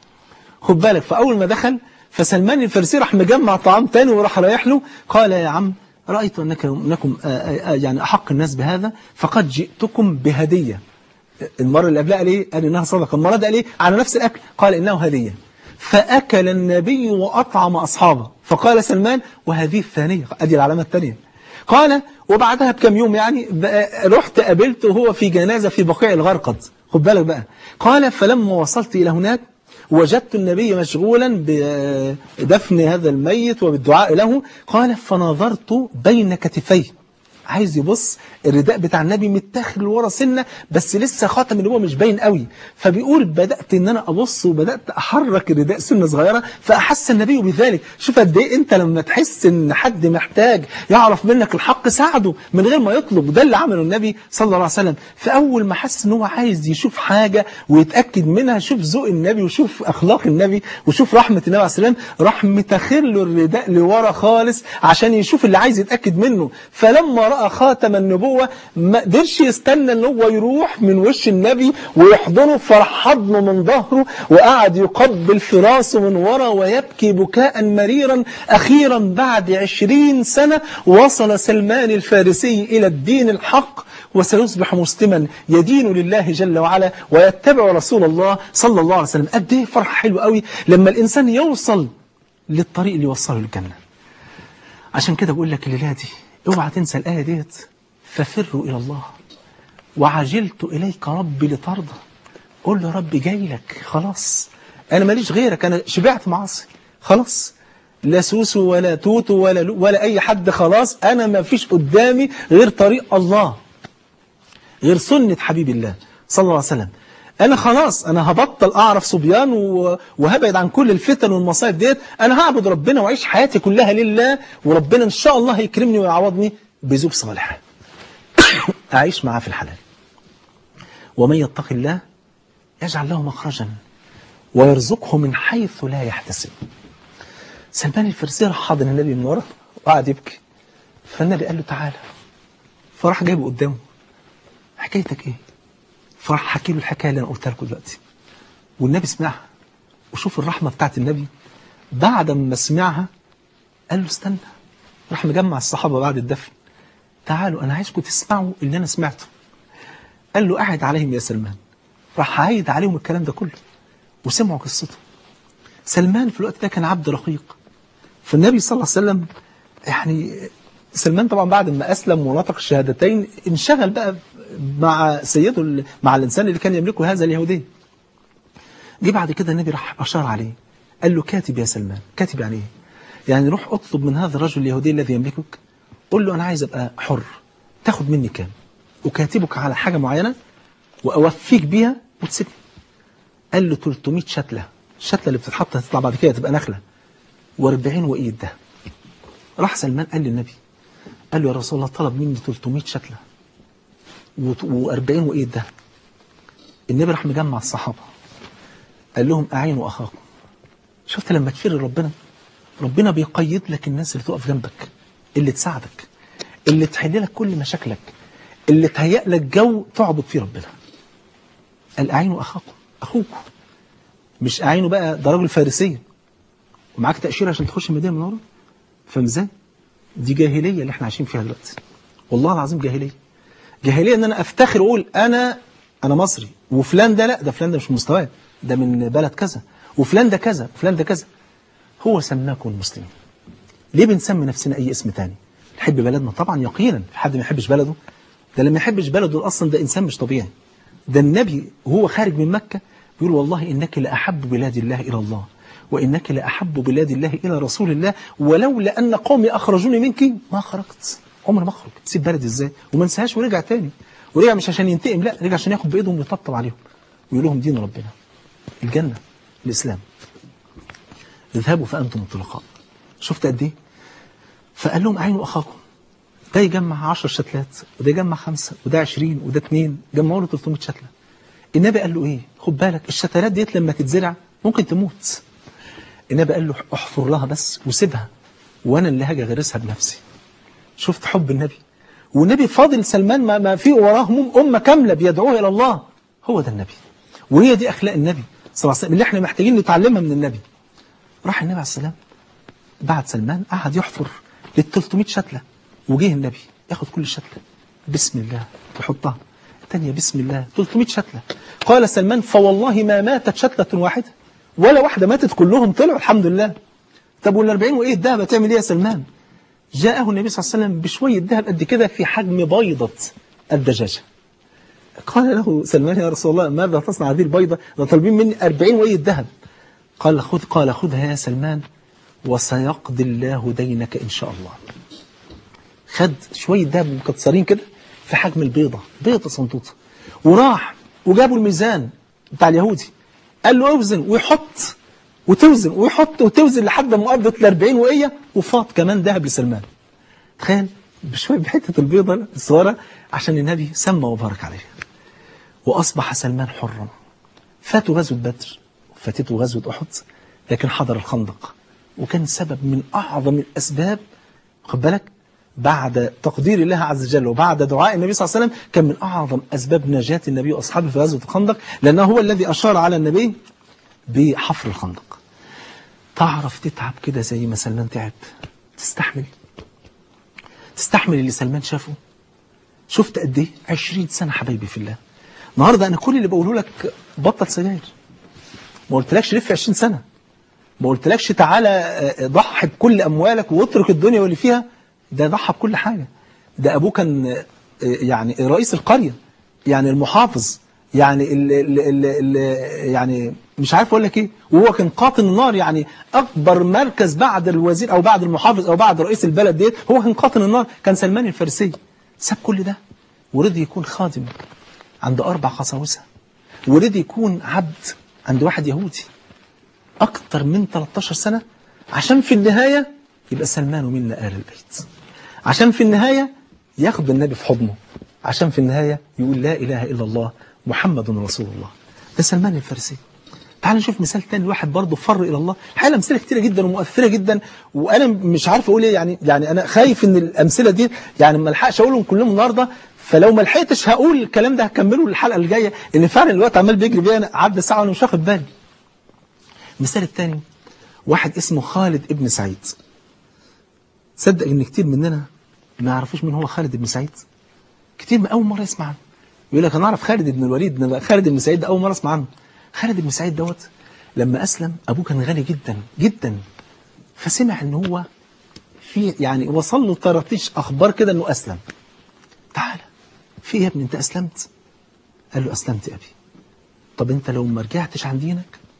خد بالك. فأول ما دخل فسلمان الفارسي راح مجمع طعام تاني وراح رايح له قال يا عم رأيت أنكم يعني أحق الناس بهذا فقد جئتكم بهدية. المرة اللي قبلها قال إيه؟ قال إنها صدقة. المرة دي قال إيه؟ على نفس الأكل قال إنه هدية. فأكل النبي وأطعم أصحابه. فقال سلمان وهذه الثانية، أدي العلامة الثانية. قال وبعدها بكم يوم يعني رحت قابلته وهو في جنازة في بقيع الغرقد، خد بالك بقى. قال فلما وصلت إلى هناك وجدت النبي مشغولا بدفن هذا الميت وبالدعاء له. قال فنظرت بين كتفيه، عايز يبص الرداء بتاع النبي متاخر لورا سنة بس لسه خاتم النبوة مش باين قوي. فبيقول بدأت ان انا ابص وبدأت احرك الرداء سنة صغيرة فاحس النبي بذلك. شوف قد ايه انت لما تحس ان حد محتاج يعرف منك الحق ساعده من غير ما يطلب. ده اللي عمله النبي صلى الله عليه وسلم. فاول ما حس ان هو عايز يشوف حاجة ويتأكد منها، شوف ذوق النبي وشوف اخلاق النبي وشوف رحمة النبي عليه السلام، راح متاخر له الرداء لورا خالص عشان يشوف اللي عايز يتأكد منه. فلما رأى خاتم النبوة ما قدرش يستنى ان هو يروح من وش النبي ويحضنه، فراح حضنه من ظهره وقعد يقبل في راسه من ورا ويبكي بكاء مريرا. أخيرا بعد 20 سنة وصل سلمان الفارسي إلى الدين الحق وسيصبح مسلما يدين لله جل وعلا ويتبع رسول الله صلى الله عليه وسلم. قد ايه فرح حلو قوي لما الإنسان يوصل للطريق اللي يوصله للجنة. عشان كده بقول لك الليلة دي اوعى تنسى الآية ديت، ففروا إلى الله وعجلت إليك ربي لترضى. قول له ربي جاي لك خلاص، أنا ماليش غيرك، أنا شبعت معاصي خلاص، لا سوسو ولا توتو ولا أي حد، خلاص أنا ما فيش قدامي غير طريق الله، غير سنة حبيب الله صلى الله عليه وسلم. أنا خلاص أنا هبطل أعرف صبيان وهبعد عن كل الفتن والمصائب ديت. أنا هعبد ربنا وأعيش حياتي كلها لله، وربنا إن شاء الله هيكرمني ويعوضني بزوج صالح أعيش معاه في الحلال. ومن يتق الله يجعل له مخرجا ويرزقه من حيث لا يحتسب. سلمان الفارسي راح حاضن النبي من ورا وقعد يبكي. فالنبي قال له تعالى، فراح جايبه قدامه. حكايتك ايه؟ فراح حكي له الحكايه اللي انا قلتها لكم دلوقتي. والنبي سمعها. وشوف الرحمه بتاعت النبي، بعد ما سمعها قال له استنى. راح مجمع الصحابه بعد الدفن، تعالوا انا عايزكم تسمعوا اللي انا سمعته. قال له أعد عليهم يا سلمان. راح عايد عليهم الكلام ده كله وسمعوا قصته. سلمان في الوقت ده كان عبد رقيق. فالنبي صلى الله عليه وسلم يعني سلمان طبعا بعد ما أسلم ونطق الشهادتين انشغل بقى مع سيده، مع الإنسان اللي كان يملكه هذا اليهودي. جه بعد كده النبي راح أشار عليه، قال له كاتب يا سلمان. كاتب يعني إيه؟ يعني روح اطلب من هذا الرجل اليهودي الذي يملكك، قل له أنا عايز أبقى حر، تاخد مني كام؟ وكاتبك على حاجة معينة وأوفيك بيها وتسيبني. قال له 300 شتلة، الشتلة اللي بتتحط هتطلع بعد كده تبقى نخلة، و40 وقيد ده. راح سلمان قال للنبي، قال له يا رسول الله طلب مني 300 شتلة و40 وقيد ده. النبي راح مجمع الصحابة قال لهم أعينوا أخاكم. شفت لما تفر ربنا، ربنا بيقيد لك الناس اللي تقف جنبك، اللي تساعدك، اللي تحل لك كل مشاكلك، اللي تهيأ لك جو تعبد فيه ربنا. قال أعينوا أخاكم، أخوكم، مش أعينوا بقى ده راجل فارسي ومعاك تأشيرة عشان تخش المدينة المنورة. فاهم ازاي؟ دي جاهلية اللي احنا عايشين فيها دلوقتي، والله العظيم جاهلية. جاهلية ان انا افتخر واقول انا مصري، وفلان ده لا، ده فلان ده مش مستواه، ده من بلد كذا، وفلان ده كذا، وفلان ده كذا. هو سماكم المسلمين. ليه بنسمي نفسنا اي اسم تاني؟ نحب بلدنا طبعا يقينا، في حد ما يحبش بلده؟ ده لما يحبش بلده اصلا ده انسان مش طبيعي. ده النبي وهو خارج من مكة بيقول والله إنك لأحب بلاد الله إلى الله، وإنك لأحب بلاد الله إلى رسول الله، ولولا أن قومي أخرجوني منك ما خرجت. عمر ما خرج. تسيب بلدي إزاي؟ وما انساهاش ورجع تاني، ورجع مش عشان ينتقم، لا، رجع عشان ياخد بإيدهم ويطبطب عليهم ويقول لهم دين ربنا، الجنة، الإسلام، اذهبوا فأنتم الطلقاء. شفت قد إيه؟ فقال لهم أعينوا أخاكم. ده يجمع 10 شتلات، وده يجمع 5، وده 20، وده 2، جمعوا له 300 شتلة. النبي قال له ايه؟ خد بالك الشتلات ديت لما تتزرع ممكن تموت. النبي قال له احفر لها بس وسيبها، وانا اللي هاجي اغرسها بنفسي. شفت حب النبي؟ والنبي فاضل سلمان ما في وراهم أمة كاملة بيدعوها إلى الله. هو ده النبي، وهي دي أخلاق النبي صلى الله عليه وسلم اللي احنا محتاجين نتعلمها من النبي. راح النبي عليه السلام بعد سلمان قعد يحفر لل300 شتلة، وجه النبي ياخد كل شتلة بسم الله يحطها، الثانية بسم الله، 300 شتلة. قال سلمان فوالله ما ماتت شتلة واحدة، ولا واحدة ماتت، كلهم طلعوا الحمد لله. طب وال40 وإيه الذهب هتعمل إيه يا سلمان؟ جاءه النبي صلى الله عليه وسلم بشوية ذهب قد كده في حجم بيضة الدجاجة. قال له سلمان يا رسول الله ماذا تصنع هذه البيضة؟ ده طالبين مني 40 وإيه الذهب. قال خذها يا سلمان وسيقضي الله دينك إن شاء الله. خد شوية ذهب مكسرين كده في حجم البيضة، بيضة صندوطة، وراح وجابوا الميزان بتاع اليهودي، قال له اوزن ويحط وتوزن ويحط وتوزن لحد ما قضت ال40 وقية، وفاض كمان ذهب لسلمان. تخيل بشوية بحتة البيضة الصغيرة عشان النبي سمى وبارك عليها. وأصبح سلمان حرا. فاتوا غزوة بدر، فاتته غزوة أحد، لكن حضر الخندق، وكان سبب من أعظم الأسباب، خد بالك، بعد تقدير الله عز وجل وبعد دعاء النبي صلى الله عليه وسلم، كان من أعظم أسباب نجاة النبي وأصحابه في غزوة الخندق، لأنه هو الذي أشار على النبي بحفر الخندق. تعرف تتعب كده زي ما سلمان تعب؟ تستحمل اللي سلمان شافه؟ شفت قد ايه؟ 20 سنة حبايبي في الله. النهارده أنا كل اللي بقوله لك بطل سجاير، ما قلتلكش لف 20 سنة، ما قلتلكش تعالى ضحي بكل أموالك واترك الدنيا واللي فيها، ده ضحى بكل حاجة. ده أبوه كان يعني رئيس القرية، يعني المحافظ، يعني يعني مش عارف أقول لك إيه، وهو كان قاطن النار، يعني أكبر مركز بعد الوزير أو بعد المحافظ أو بعد رئيس البلد ديت هو كان قاطن النار، كان سلمان الفارسي. ساب كل ده ورضي يكون خادم عند 4 قساوسة، ورضي يكون عبد عند واحد يهودي أكتر من 13 سنة، عشان في النهاية يبقى سلمان منا آل البيت، عشان في النهاية ياخد النبي في حضنه، عشان في النهاية يقول لا إله إلا الله محمد رسول الله. ده سلمان الفارسي. تعال نشوف مثال تاني لواحد برضه فر إلى الله. الحقيقة أمثلة كتيرة جدا ومؤثرة جدا، وأنا مش عارف أقول إيه، يعني أنا خايف إن الأمثلة دي يعني ما الحقش أقولهم كلهم النهاردة، فلو ما لحقتش هقول الكلام ده هكمله للحلقة الجاية، لأن فعلا الوقت عمال بيجري بيا، عدى ساعة وأنا مش واخد بالي. المثال الثاني واحد اسمه خالد ابن سعيد. تصدق إن كتير مننا ما يعرفوش مين هو خالد بن سعيد؟ كتير من أول مرة يسمع عنه. يقول لك أنا أعرف خالد بن الوليد، إنما خالد بن سعيد ده أول مرة أسمع عنه. خالد بن سعيد دوت لما أسلم أبوه كان غني جدا جدا، فسمع إن هو في يعني وصل له طرطيش أخبار كده إنه أسلم. تعالى في إيه يا ابني أنت أسلمت؟ قال له أسلمت يا أبي. طب أنت لو ما رجعتش عن دينك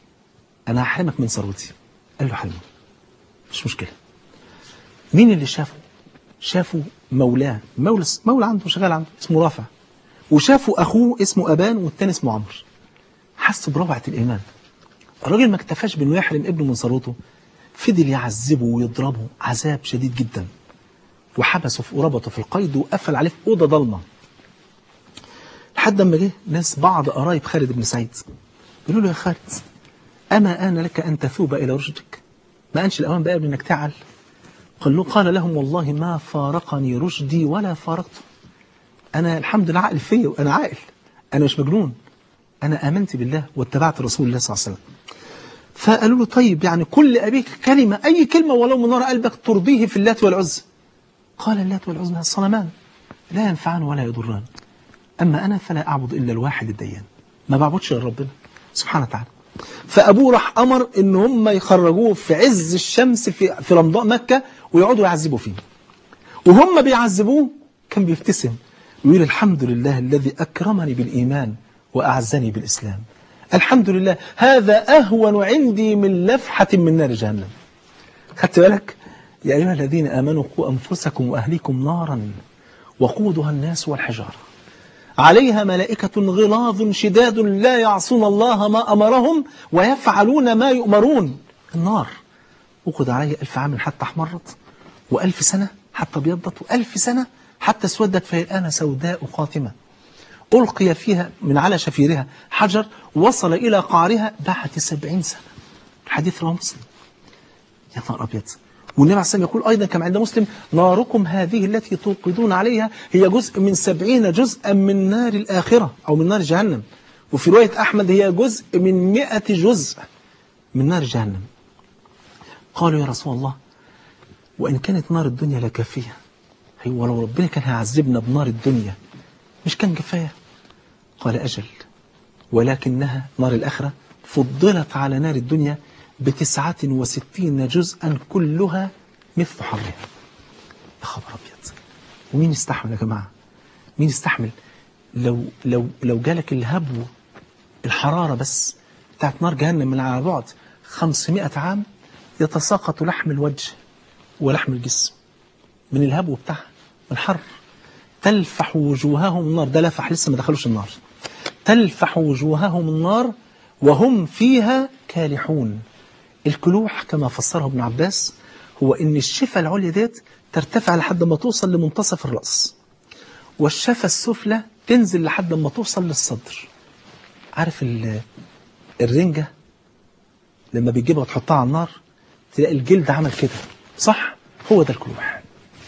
أنا هحرمك من ثروتي. قال له حرمه، مش مشكلة. مين اللي شافه؟ شافه مولاه، مولى عنده شغال عنده اسمه رافع، وشافوا أخوه اسمه أبان والتاني اسمه عمرو. حسوا بروعة الإيمان. الراجل ما اكتفاش بأنه يحرم ابنه من ثروته، فضل يعذبه ويضربه عذاب شديد جدا، وحبسه وربطه في القيد وقفل عليه في أوضة ضلمة، لحد ما جه ناس بعض قرايب خالد بن سعيد يقولوا له: يا خالد، أما آن لك أن تثوب إلى رشدك؟ ما أنش الأوان بقى إنك تعل؟ قال لهم: والله ما فارقني رشدي ولا فارقته. أنا الحمد لله عقل فيا، وأنا عاقل، أنا مش مجنون، أنا آمنت بالله واتبعت رسول الله صلى الله عليه وسلم. فقالوا له: طيب يعني كل أبيك كلمة، أي كلمة ولو من وراء قلبك ترضيه في اللات والعزى. قال: اللات والعزى الصنمان لا ينفعان ولا يضران، أما أنا فلا أعبد إلا الواحد الديان، ما بعبدش إلا ربنا سبحانه وتعالى. فأبوه راح أمر إن هم يخرجوه في عز الشمس في رمضاء مكة ويقعدوا يعذبوا فيه، وهم بيعذبوه كان بيبتسم ويقول: الحمد لله الذي أكرمني بالإيمان وأعزني بالإسلام، الحمد لله، هذا أهون عندي من لفحة من نار جهنم. خدت بالك؟ يا أيها الذين آمنوا قوا أنفسكم وأهليكم نارا وقودها الناس والحجارة عليها ملائكة غلاظ شداد لا يعصون الله ما أمرهم ويفعلون ما يؤمرون. النار وقد عليه 1000 عام حتى احمرت، و1000 سنة حتى ابيضت، و1000 سنة حتى اسودت، فهي الآن سوداء قاتمة. ألقي فيها من على شفيرها حجر وصل إلى قعرها بعد 70 سنة. الحديث رواه مسلم. يا نهار أبيض. والنبي عليه الصلاة والسلام يقول أيضا كما عند مسلم: ناركم هذه التي توقدون عليها هي جزء من 70 جزءا من نار الآخرة أو من نار جهنم. وفي رواية أحمد هي جزء من 100 جزء من نار جهنم. قالوا: يا رسول الله، وإن كانت نار الدنيا لكافية، هو لو ربنا كان هيعذبنا بنار الدنيا مش كان كفاية؟ قال: أجل، ولكنها نار الآخرة فضلت على نار الدنيا ب69 جزءا كلها مثل حرها. يا خبر أبيض. ومين يستحمل يا جماعة؟ مين يستحمل لو جالك الهبو، الحرارة بس بتاعت نار جهنم من على بعد 500 عام يتساقط لحم الوجه ولحم الجسم من الهبو بتاعها، من الحر. تلفح وجوههم النار، ده لفح لسه ما دخلوش النار. تلفح وجوههم النار وهم فيها كالحون. الكلوح كما فسره ابن عباس هو ان الشفة العليا ديت ترتفع لحد ما توصل لمنتصف الرأس، والشفة السفلى تنزل لحد ما توصل للصدر. عارف الرنجة لما بتجيبها وتحطها على النار تلاقي الجلد عمل كده، صح؟ هو ده الكلوح.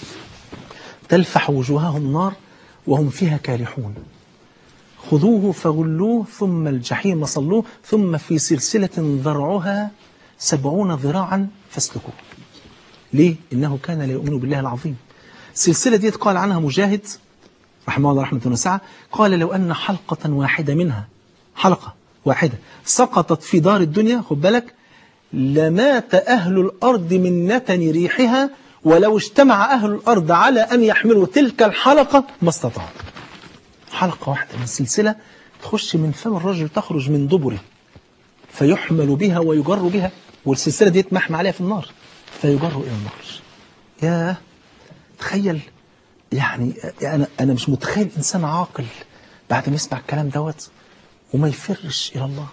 تلفح وجوههم نار وهم فيها كالحون. خذوه فغلوه ثم الجحيم صلوه ثم في سلسلة ذرعها 70 ذراعا فاسلكوه. ليه؟ إنه كان لا يؤمن بالله العظيم. السلسلة دي قال عنها مجاهد رحمه الله رحمة واسعة، قال: لو أن حلقة واحدة منها، حلقة واحدة سقطت في دار الدنيا، خد بالك، لمات أهل الأرض من نتن ريحها، ولو اجتمع أهل الأرض على أن يحملوا تلك الحلقة ما استطاعوا. حلقة واحدة من السلسلة تخش من فم الرجل تخرج من دبره، فيحمل بها ويجر بها، والسلسلة دي محمى عليها في النار فيجر إلى النار. يا تخيل، يعني أنا مش متخيل إنسان عاقل بعد ما يسمع الكلام دوت وما يفرش إلى الله.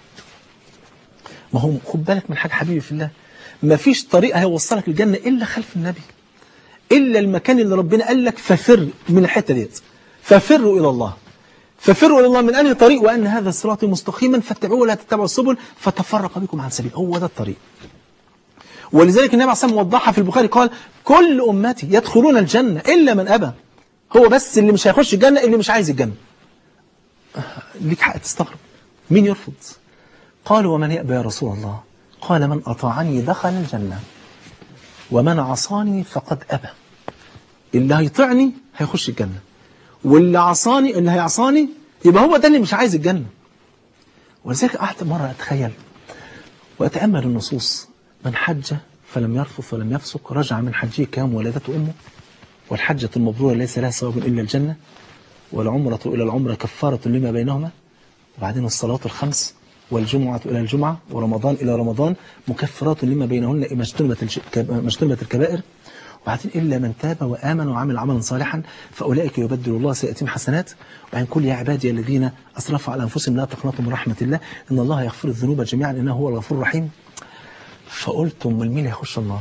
ما هو خد بالك من حاجة حبيبي في الله، ما فيش طريقة هيوصلك الجنة إلا خلف النبي، إلا المكان اللي ربنا قال لك ففر من الحتة ديت، ففروا إلى الله. ففروا إلى الله من أي طريق؟ وأن هذا الصراط مستقيما فاتبعوه ولا تتبعوا السبل فتفرق بكم عن سبيل. هو ده الطريق. ولذلك النبي عليه الصلاة والسلام وضحها في البخاري، قال: كل أمتي يدخلون الجنة إلا من أبى. هو بس اللي مش هيخش الجنة اللي مش عايز الجنة. ليك حق تستغرب، مين يرفض؟ قالوا: ومن يأبى يا رسول الله؟ قال: من أطاعني دخل الجنة ومن عصاني فقد أبى. اللي هيطعني هيخش الجنة، واللي عصاني، اللي هيعصاني يبقى هو ده اللي مش عايز الجنة. ولذلك قعدت مرة أتخيل وأتأمل النصوص: من حج فلم يرفث ولم يفسق رجع من حجه كيوم ولدته أمه، والحجة المبرورة ليس لها ثواب إلا الجنة، والعمرة إلى العمرة كفارة لما بينهما، وبعدين الصلاة الخمس والجمعة إلى الجمعة ورمضان إلى رمضان مكفرات لما بينهن ما اجتنبت الكبائر. وبعدين إلا من تاب وآمن وعمل عملا صالحا فأولئك يبدل الله سيئاتهم حسنات. وبعدين قل يا عبادي الذين أسرفوا على أنفسهم لا تقنطوا من رحمة الله إن الله يغفر الذنوب جميعا إنه هو الغفور الرحيم. فقلت أمال مين هيخش النار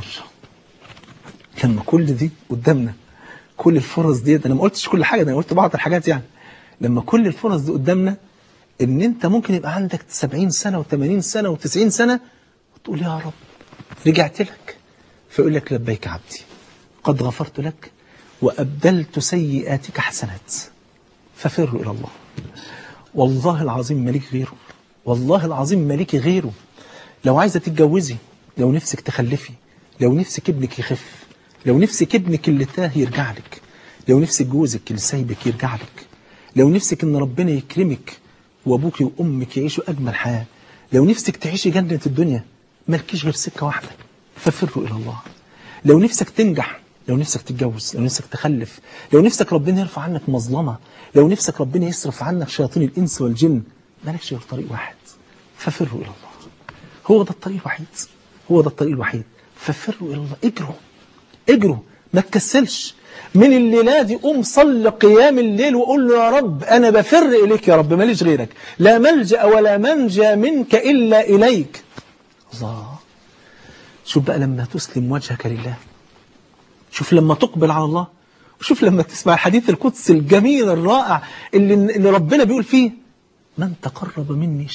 لما كل دي قدامنا، كل الفرص دي؟ أنا ما قلتش كل حاجة، أنا قلت بعض الحاجات يعني. لما كل الفرص دي قدامنا إن أنت ممكن يبقى عندك 70 سنة و80 سنة و90 سنة وتقول يا رب رجعت لك، فيقول لك لبيك عبدي قد غفرت لك وأبدلت سيئاتك حسنات ففروا إلى الله. والله العظيم مالك غيره، والله العظيم مالك غيره. لو عايزة تتجوزي، لو نفسك تخلفي، لو نفسك ابنك يخف، لو نفسك ابنك اللي تاه يرجع لك، لو نفسك جوزك اللي سايبك يرجع لك، لو نفسك ان ربنا يكرمك وابوك وامك يعيشوا اجمل حياة، لو نفسك تعيشي جنة الدنيا، مالكيش غير سكة واحدة، ففروا الى الله. لو نفسك تنجح، لو نفسك تتجوز، لو نفسك تخلف، لو نفسك ربنا يرفع عنك مظلمة، لو نفسك ربنا يصرف عنك شياطين الانس والجن، مالكش غير طريق واحد، ففروا الى الله. هو ده الطريق الوحيد، هو ده الطريق الوحيد، ففروا الى الله. اجروا اجروا، ما تكسلش. من الليلة دي قوم صل قيام الليل وقول له يا رب أنا بفر إليك يا رب، ماليش غيرك، لا ملجأ ولا منجى منك إلا إليك. الله، شوف بقى لما تسلم وجهك لله، شوف لما تقبل على الله، وشوف لما تسمع الحديث القدسي الجميل الرائع اللي ربنا بيقول فيه من تقرب مني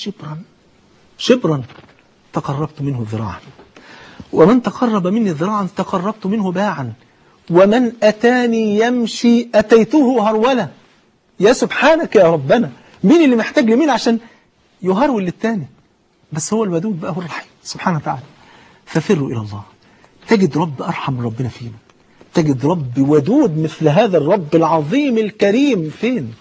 شبرا تقربت منه ذراعا، ومن تقرب مني ذراعا تقربت منه باعا، ومن أتاني يمشي أتيته هرولة. يا سبحانك يا ربنا، مين اللي محتاج لمين عشان يهرول للتاني؟ بس هو الودود بقى، هو الرحيم سبحانه وتعالى. ففروا إلى الله، تجد رب أرحم من ربنا فينا، تجد رب ودود مثل هذا الرب العظيم الكريم فين؟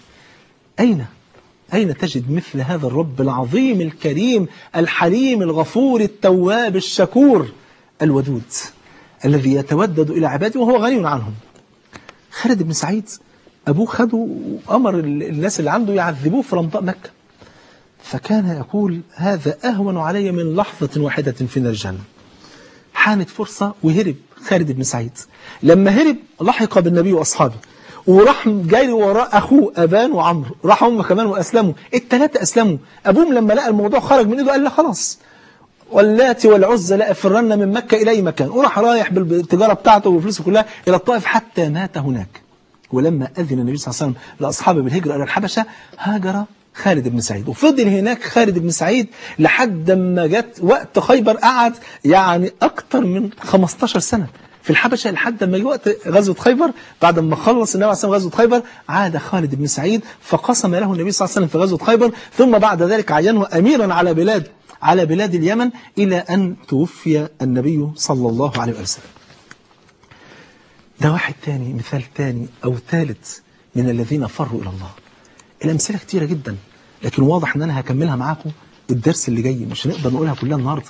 أين تجد مثل هذا الرب العظيم الكريم الحليم الغفور التواب الشكور الودود الذي يتودد إلى عباده وهو غني عنهم. خالد بن سعيد أبوه خده وأمر الناس اللي عنده يعذبوه في رمضاء مكة، فكان يقول هذا أهون علي من لحظة واحدة في الجنة. حانت فرصة وهرب خالد بن سعيد. لما هرب لحق بالنبي وأصحابه، وراح جاي وراء أخوه أبان وعمرو، راحوا هم كمان وأسلموا، الثلاثة أسلموا. أبوهم لما لقى الموضوع خرج من إيده قال له خلاص واللات والعزى لا أفرن من مكة إلى أي مكان، وراح رايح بالتجارة بتاعته وفلوسه كلها إلى الطائف حتى مات هناك. ولما أذن النبي صلى الله عليه وسلم لأصحابه بالهجرة إلى الحبشة هاجر خالد بن سعيد، وفضل هناك خالد بن سعيد لحد ما جت وقت خيبر، قعد يعني أكتر من 15 سنة في الحبشة لحد ما جه وقت غزوة خيبر. بعد ما خلص النبي عليه الصلاة والسلام غزوة خيبر عاد خالد بن سعيد فقسم له النبي صلى الله عليه وسلم في غزوة خيبر، ثم بعد ذلك عينه أميرا على بلاد اليمن إلى أن توفي النبي صلى الله عليه وسلم. ده واحد تاني، مثال تاني أو ثالث من الذين فروا إلى الله. الأمثلة كتيرة جدا، لكن واضح أن أنا هكملها معاكم الدرس اللي جاي، مش هنقدر نقولها كلها النهاردة.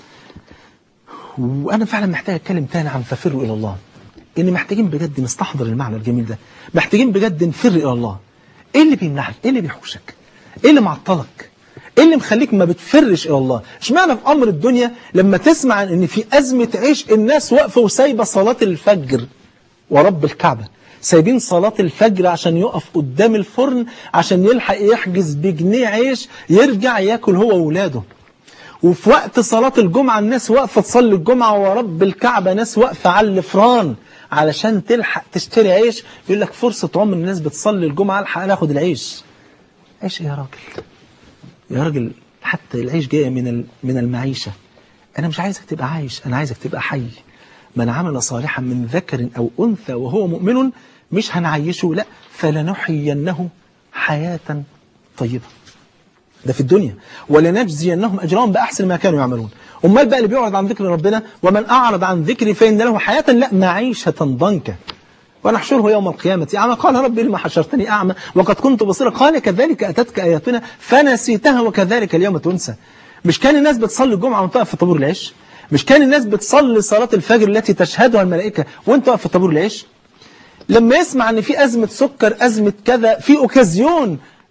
وأنا فعلا محتاج أتكلم تاني عن ففروا إلى الله، إن محتاجين بجد نستحضر المعنى الجميل ده، محتاجين بجد نفر إلى الله. إيه اللي بيمنعك؟ إيه اللي بيحوشك؟ إيه اللي معطلك؟ إيه اللي مخليك ما بتفرش إلى الله؟ اشمعنى في أمر الدنيا لما تسمع إن في أزمة عيش الناس واقفة وسايبة صلاة الفجر ورب الكعبة، سايبين صلاة الفجر عشان يقف قدام الفرن عشان يلحق يحجز بجنيه عيش يرجع ياكل هو وولاده، وفي وقت صلاة الجمعة الناس واقفة تصلي الجمعة ورب الكعبة ناس واقفة على الفران علشان تلحق تشتري عيش. يقول لك فرصة عمر الناس بتصلي الجمعة الحق ناخد العيش. عيش يا راجل، يا راجل حتى العيش جاية من المعيشة. أنا مش عايزك تبقى عايش، أنا عايزك تبقى حي. من عمل صالحا من ذكر أو أنثى وهو مؤمن، مش هنعيشه، لا فلنحيينه حياة طيبة، ده في الدنيا، ولنجزينهم أجرهم بأحسن ما كانوا يعملون. أمال بقى اللي بيعرض عن ذكر ربنا ومن أعرض عن ذكري فإن له حياة لا معيشة ضنكا ونحشره يوم القيامة أعمى قال ربي لما حشرتني أعمى وقد كنت بصيرا قال كذلك أتتك آياتنا فنسيتها وكذلك اليوم تنسى. مش كان الناس بتصلي الجمعة وانت واقف في طابور العيش؟ مش كان الناس بتصلي صلاة الفجر التي تشهدها الملائكة وانت واقف في طابور العيش؟ لما يسمع ان في أزمة سكر، أزمة كذا، في أوكازيون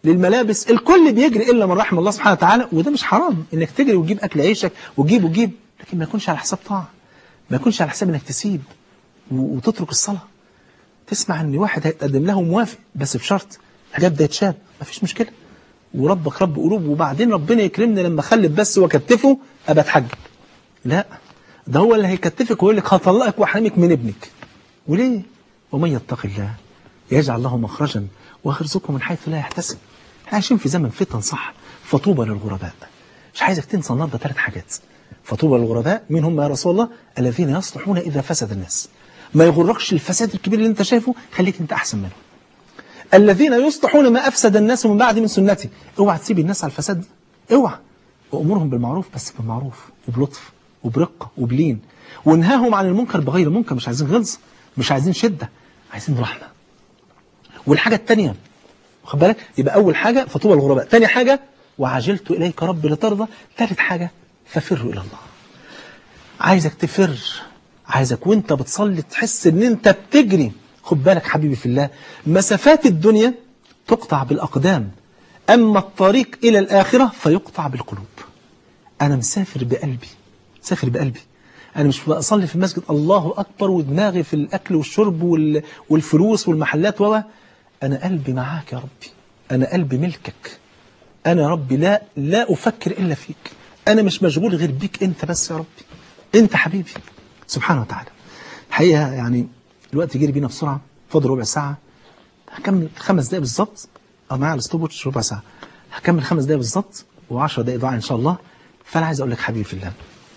للملابس، الكل بيجري إلا من رحم الله سبحانه وتعالى. وده مش حرام إنك تجري وتجيب أكل عيشك وتجيب، لكن ما يكونش على حساب طاعة، ما يكونش على حساب إنك تسيب وتترك الصلاة. تسمع إن واحد هيتقدم له موافق بس بشرط الحجاب ده يتشاب، ما فيش مشكلة، وربك رب قلوب، وبعدين ربنا يكرمني لما أخلف بس وأكتفه أبقى أتحجب. لا، ده هو اللي هيكتفك ويقول لك هطلقك وأحرمك من ابنك. وليه؟ ومن يتق الله يجعل له مخرجا ويرزقه من حيث لا يحتسب. احنا عايشين في زمن فتن، صح؟ فطوبى للغرباء. مش عايزك تنسى النهارده 3 حاجات. فطوبى للغرباء، مين هم يا رسول الله؟ الذين يصلحون إذا فسد الناس. ما يغركش الفساد الكبير اللي انت شايفه، خليك انت أحسن منه. الذين يصلحون ما أفسد الناس من بعد من سنتي. اوعى تسيب الناس على الفساد، اوعى. وأمورهم بالمعروف، بس بالمعروف وبلطف وبرقة وبلين، وانهاهم عن المنكر بغير منكر. مش عايزين غلظة، مش عايزين شدة، عايزين رحمة. والحاجة الثانية، واخد بالك، يبقى أول حاجة فطوبى للغرباء، ثاني حاجة وعجلت إليك ربي لترضى، ثالث حاجة ففروا إلى الله. عايزك تفر، عايزك وانت بتصلي تحس ان انت بتجري. خد بالك حبيبي في الله، مسافات الدنيا تقطع بالأقدام، أما الطريق إلى الآخرة فيقطع بالقلوب. أنا مسافر بقلبي، مسافر بقلبي. أنا مش بصلي في المسجد الله أكبر ودماغي في الأكل والشرب والفلوس والمحلات أنا قلبي معاك يا ربي، أنا قلبي ملكك، أنا يا ربي لا أفكر إلا فيك، أنا مش مشغول غير بيك أنت بس يا ربي، أنت حبيبي سبحانه وتعالى. الحقيقة يعني الوقت يجري بينا بسرعة، فاضل ربع ساعة، هكمل 5 دقايق بالظبط، معايا على الستوبوتش ربع ساعة، هكمل 5 دقايق بالظبط و10 دقايق دعاء إن شاء الله. فأنا عايز أقول لك حبيبي في الله،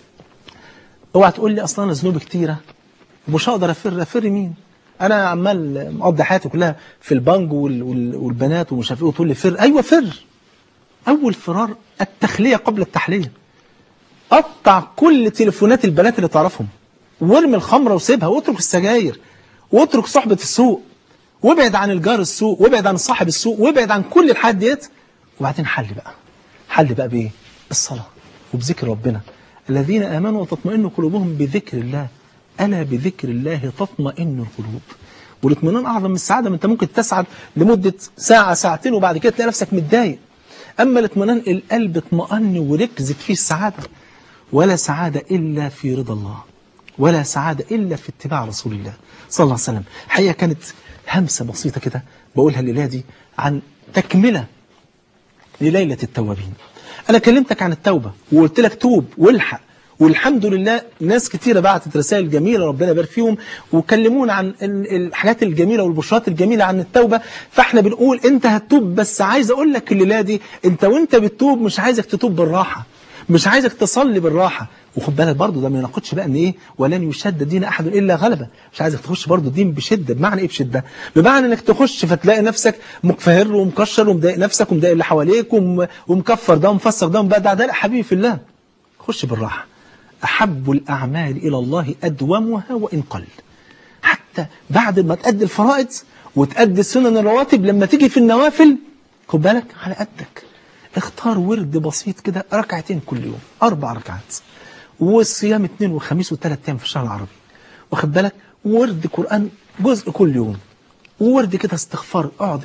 اوعى تقول لي أصلا أنا ذنوبي كتيرة ومش هقدر أفر مين؟ أنا عمال مقضي حياتي كلها في البانج والبنات ومش عارف إيه، وتقول لي فر. أيوة فر. أول فرار التخلية قبل التحلية. قطع كل تليفونات البنات اللي تعرفهم، وارمي الخمرة وسيبها، واترك السجاير، واترك صحبة السوق، وابعد عن الجار السوق، وابعد عن صاحب السوق، وابعد عن كل الحاجات ديت. وبعدين حل بقى بإيه؟ بالصلاة وبذكر ربنا. الذين آمنوا وتطمئن قلوبهم بذكر الله، ألا بذكر الله تطمئن القلوب. والاطمئنان أعظم من السعادة. أنت ممكن تسعد لمدة ساعة ساعتين وبعد كده تلاقي نفسك متضايق. أما الاطمئنان القلب اطمئن وركزت فيه السعادة. ولا سعادة إلا في رضا الله، ولا سعادة إلا في اتباع رسول الله صلى الله عليه وسلم. الحقيقة كانت همسة بسيطة كده بقولها الليلة دي عن تكملة لليلة التوابين. أنا كلمتك عن التوبة وقلت لك توب والحق، والحمد لله ناس كتيرة بعتت رسائل جميلة ربنا يبارك فيهم وكلمونا عن الحاجات الجميلة والبشرات الجميلة عن التوبة. فاحنا بنقول انت هتتوب، بس عايز اقول لك الليلة دي انت وانت بتتوب مش عايزك تتوب بالراحة، مش عايزك تصلي بالراحة. وخد بالك برضه ده ما يناقضش بقى ان ايه ولن يشد دين احد الا غلبه. مش عايزك تخش برضه الدين بشده. بمعنى ايه بشده؟ بمعنى انك تخش فتلاقي نفسك مقفهر ومكشر ومضايق نفسك ومضايق اللي حواليك ومكفر ده ومفسق ده ومبدع ده. لا حبيبي في الله، خش بالراحه. احب الاعمال الى الله ادومها وان قل. حتى بعد ما تأدي الفرائض وتأدي السنن الرواتب، لما تيجي في النوافل خد بالك على قدك. اختار ورد بسيط كده، 2 ركعتين كل يوم، 4 ركعات، والصيام 2 وخميس و3 أيام في الشهر العربي، واخد بالك، ورد قرآن جزء كل يوم، وورد كده استغفار. اقعد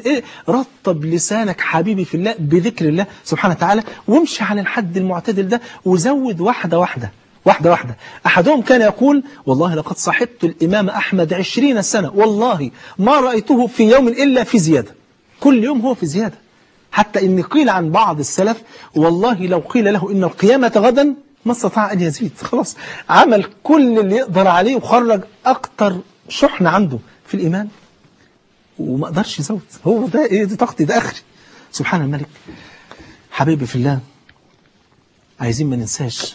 رطب لسانك حبيبي في الله بذكر الله سبحانه وتعالى، وامشي على الحد المعتدل ده، وزود واحدة واحدة واحدة واحدة. أحدهم كان يقول والله لقد صحبت الإمام أحمد 20 سنة والله ما رأيته في يوم إلا في زيادة. كل يوم هو في زيادة. حتى إن قيل عن بعض السلف والله لو قيل له إن القيامة غدا ما استطاع أن يزيد. خلاص عمل كل اللي يقدر عليه وخرج أكتر شحن عنده في الإيمان وما قدرش يزود. هو ده إيه؟ دي طاقتي، ده آخري. سبحان الملك. حبيبي في الله، عايزين ما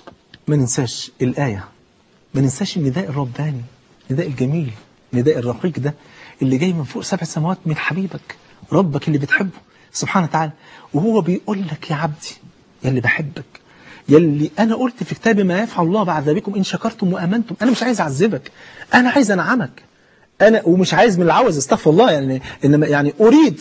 ننساش الآية، ما ننساش النداء الرباني، النداء الجميل، النداء الرقيق ده اللي جاي من فوق 7 سماوات من حبيبك ربك اللي بتحبه سبحانه وتعالى. وهو بيقول لك يا عبدي يا اللي بحبك، يا اللي أنا قلت في كتابي ما يفعل الله بعذابكم إن شكرتم وآمنتم. أنا مش عايز أعذبك، أنا عايز أنعمك. أنا ومش عايز من العوز، استغفر الله، يعني إنما يعني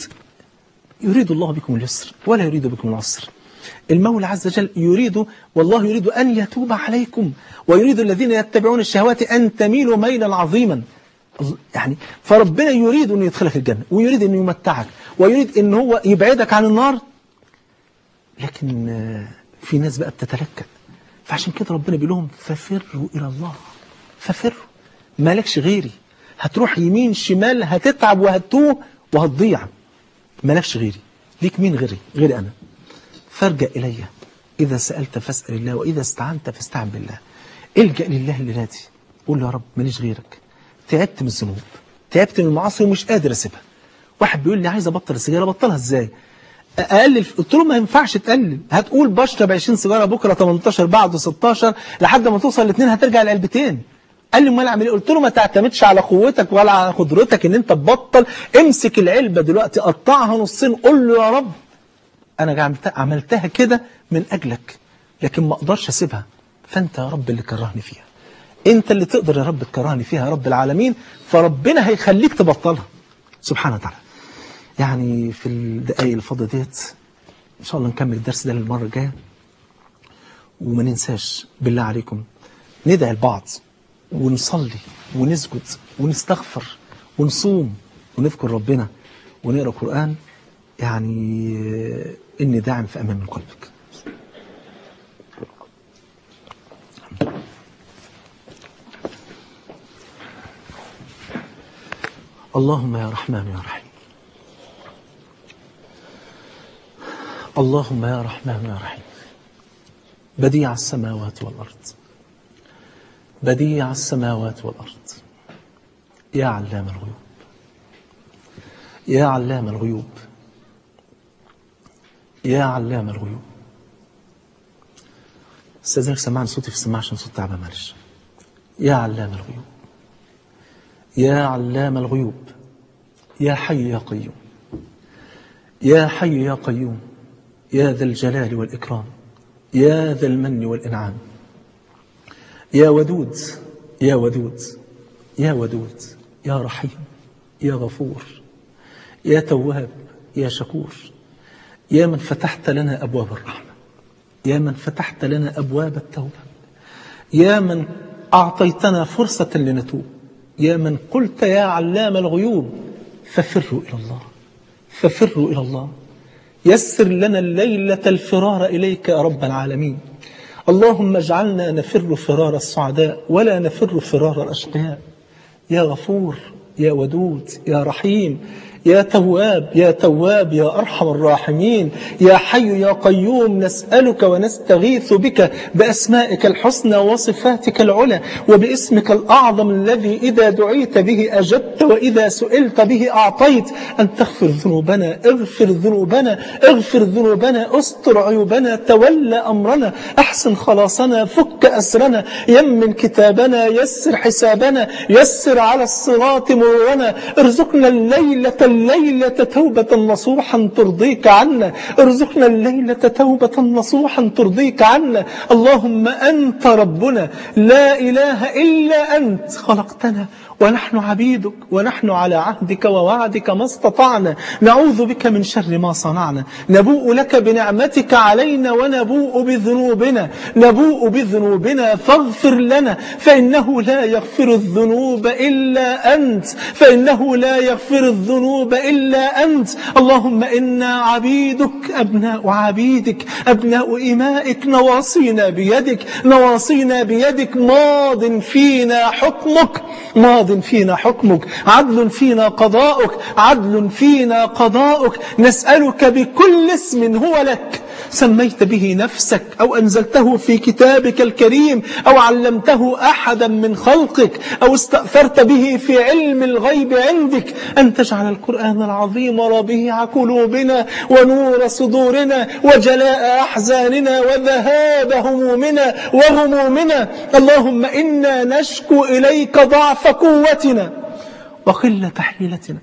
يريد الله بكم اليسر ولا يريد بكم العسر. المولى عز وجل يريد، والله يريد أن يتوب عليكم، ويريد الذين يتبعون الشهوات أن تميلوا ميلا عظيما. يعني فربنا يريد أن يدخلك الجنة، ويريد أن يمتعك، ويريد ان هو يبعدك عن النار، لكن في ناس بقى بتتلكأ. فعشان كده ربنا بيقول لهم ففروا الى الله، ففروا، مالكش غيري، هتروح يمين شمال هتتعب وهتتوه وهتضيع، مالكش غيري، ليك مين غيري انا، فارجع الي، اذا سألت فاسأل الله، واذا استعنت فاستعن بالله. الجأ لله الليلاتي، قول له يا رب ماليش غيرك، تعبت من الذنوب، تعبت من المعاصي ومش قادر اسيبها. واحد بيقول لي عايز ابطل السجاير، ابطلها ازاي؟ اقلل، قلت له ما ينفعش تقلل، هتقول بشرب 20 سيجاره بكره 18 بعده 16 لحد ما توصل ل2 هترجع لعلبتين. قال لي امال اعمل ايه؟ قلت له ما تعتمدش على قوتك ولا على قدرتك ان انت تبطل، امسك العلبه دلوقتي قطعها نصين، قول له يا رب انا عملتها كده من اجلك لكن ما اقدرش اسيبها، فانت يا رب اللي كرهني فيها، انت اللي تقدر يا رب تكرهني فيها يا رب العالمين، فربنا هيخليك تبطلها سبحانه وتعالى. يعني في الدقائق الفاضله ديت ان شاء الله نكمل الدرس ده للمره الجايه، وما ننساش بالله عليكم ندعي لبعض ونصلي ونسجد ونستغفر ونصوم ونذكر ربنا ونقرأ قرآن، يعني إني داعم في أمان من قلبك. اللهم يا رحمن يا رحيم، اللهم يا رحمن يا رحيم، بديع السماوات والأرض، بديع السماوات والأرض، يا علام الغيوب، يا علام الغيوب، يا علام الغيوب. استاذنك سمعني صوتي في السماعة عشان صوت تعبان معلش. يا علام الغيوب، يا علام الغيوب، يا حي يا قيوم، يا حي يا قيوم، يا ذا الجلال والإكرام، يا ذا المن والإنعام، يا ودود يا ودود يا ودود، يا رحيم يا غفور، يا تواب يا شكور، يا من فتحت لنا أبواب الرحمة، يا من فتحت لنا أبواب التوبة، يا من أعطيتنا فرصة لنتوب، يا من قلت يا علام الغيوب ففروا إلى الله، ففروا إلى الله. يسر لنا الليلة الفرار إليك يا رب العالمين. اللهم اجعلنا نفر فرار السعداء ولا نفر فرار الأشقياء. يا غفور يا ودود يا رحيم، يا تواب يا تواب يا أرحم الراحمين، يا حي يا قيوم، نسألك ونستغيث بك بأسمائك الحسنى وصفاتك العلى وباسمك الأعظم الذي إذا دعيت به أجبت وإذا سئلت به أعطيت، أن تغفر ذنوبنا، اغفر ذنوبنا، اغفر ذنوبنا، استر عيوبنا، تولى أمرنا، أحسن خلاصنا، فك أسرنا، يمن كتابنا، يسر حسابنا، يسر على الصراط مرورنا، ارزقنا الليلة توبة نصوحا ترضيك عنا، ارزقنا الليلة توبة نصوحا ترضيك عنا. اللهم أنت ربنا لا إله إلا أنت، خلقتنا ونحن عبيدك ونحن على عهدك ووعدك ما استطعنا، نعوذ بك من شر ما صنعنا، نبوء لك بنعمتك علينا ونبوء بذنوبنا، نبوء بذنوبنا فاغفر لنا، فإنه لا يغفر الذنوب إلا أنت، فإنه لا يغفر الذنوب إلا أنت. اللهم إنا عبيدك أبناء عبيدك أبناء إمائك، نواصينا بيدك، نواصينا بيدك، ماض فينا حكمك، ماض فينا حكمك، عدل فينا قضاؤك، عدل فينا قضاؤك. نسألك بكل اسم هو لك سميت به نفسك أو أنزلته في كتابك الكريم أو علمته أحدا من خلقك أو استأثرت به في علم الغيب عندك، أن تجعل القرآن العظيم ربيع قلوبنا ونور صدورنا وجلاء أحزاننا وذهاب همومنا وغمومنا. اللهم إنا نشكو إليك ضعف قوتنا وقلة حيلتنا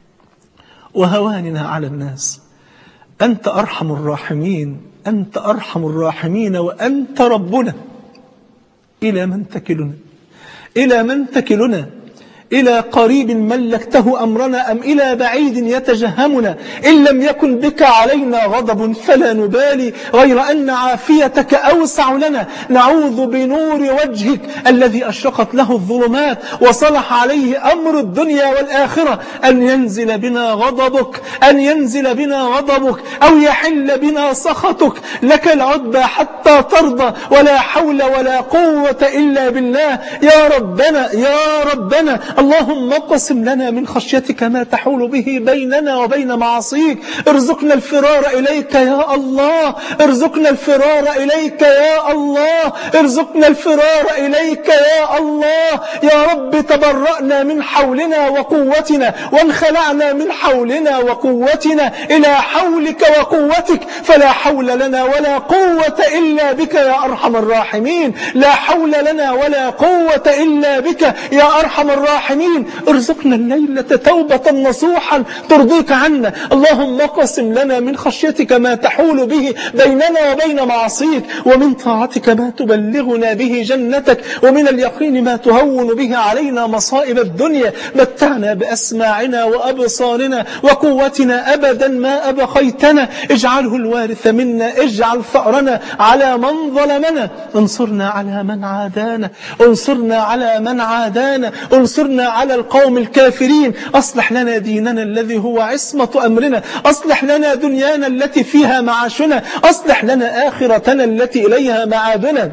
وهواننا على الناس. أنت أرحم الراحمين، أنت أرحم الراحمين وأنت ربنا. إلى من تكلنا؟ إلى من تكلنا؟ إلى قريب ملكته أمرنا أم إلى بعيد يتجهمنا؟ إن لم يكن بك علينا غضب فلا نبالي، غير أن عافيتك أوسع لنا. نعوذ بنور وجهك الذي أشرقت له الظلمات وصلح عليه أمر الدنيا والآخرة أن ينزل بنا غضبك، أن ينزل بنا غضبك أو يحل بنا سخطك. لك العتبى حتى ترضى، ولا حول ولا قوة إلا بالله. يا ربنا يا ربنا، اللهم اقسم لنا من خشيتك ما تحول به بيننا وبين معاصيك. ارزقنا الفرار إليك يا الله، ارزقنا الفرار إليك يا الله، ارزقنا الفرار إليك يا الله. يا رب تبرأنا من حولنا وقوتنا، وانخلعنا من حولنا وقوتنا إلى حولك وقوتك، فلا حول لنا ولا قوة إلا بك يا أرحم الراحمين. لا حول لنا ولا قوة إلا بك يا أرحم الراحمين. ارزقنا الليلة توبة نصوحا ترضيك عنا. اللهم اقسم لنا من خشيتك ما تحول به بيننا وبين معصيك، ومن طاعتك ما تبلغنا به جنتك، ومن اليقين ما تهون به علينا مصائب الدنيا. متعنا بأسماعنا وأبصارنا وقوتنا أبدا ما أبقيتنا. اجعله الوارث منا، اجعل ثأرنا على من ظلمنا، انصرنا على من عادانا، انصرنا على من عادانا، انصرنا على القوم الكافرين. أصلح لنا ديننا الذي هو عصمة أمرنا، أصلح لنا دنيانا التي فيها معاشنا، أصلح لنا آخرتنا التي إليها معادنا.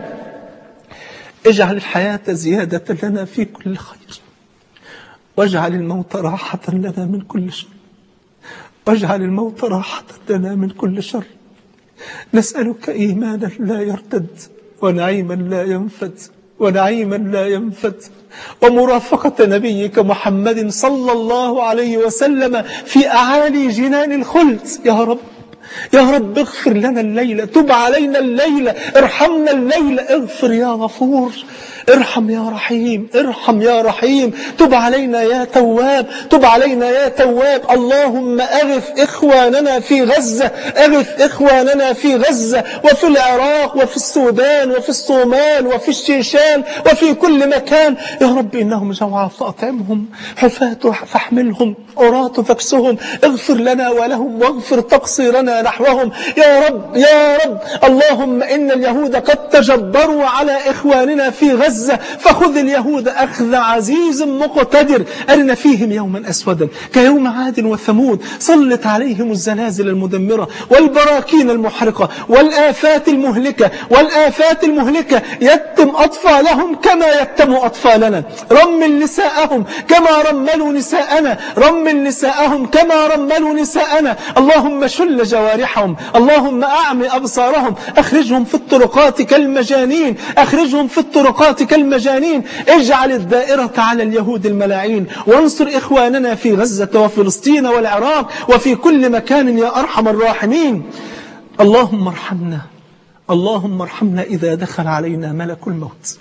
اجعل الحياة زيادة لنا في كل خير، واجعل الموت راحة لنا من كل شر، واجعل الموت راحة لنا من كل شر. نسألك إيمانا لا يرتد، ونعيما لا ينفد، ونعيما لا ينفد، ومرافقة نبيك محمد صلى الله عليه وسلم في أعالي جنان الخلد. يا رب يا رب اغفر لنا الليلة، تب علينا الليلة، ارحمنا الليلة، اغفر يا غفور، ارحم يا رحيم، ارحم يا رحيم، تب علينا يا تواب، تب علينا يا تواب. اللهم أغث إخواننا في غزة، أغث إخواننا في غزة وفي العراق وفي السودان وفي الصومال وفي الشيشان وفي كل مكان. يا رب إنهم جوعى فأطعمهم، حفاة فاحملهم، عراة فاكسهم. اغفر لنا ولهم واغفر تقصيرنا نحوهم يا رب يا رب. اللهم إن اليهود قد تجبروا على إخواننا في غزة، فخذ اليهود أخذ عزيز مقتدر. أرنا فيهم يوما أسودا كيوم عاد وثمود، سلط عليهم الزلازل المدمرة والبراكين المحرقة والآفات المهلكة والآفات المهلكة. يتم أطفالهم كما يتم أطفالنا، رمل نساءهم كما رملوا نساءنا، رمل نساءهم كما رملوا نساءنا. اللهم شل جوارحهم، اللهم أعمي أبصارهم، أخرجهم في الطرقات كالمجانين، أخرجهم في الطرقات كالمجانين. اجعل الدائرة على اليهود الملاعين، وانصر إخواننا في غزة وفلسطين والعراق وفي كل مكان يا أرحم الراحمين. اللهم ارحمنا، اللهم ارحمنا إذا دخل علينا ملك الموت،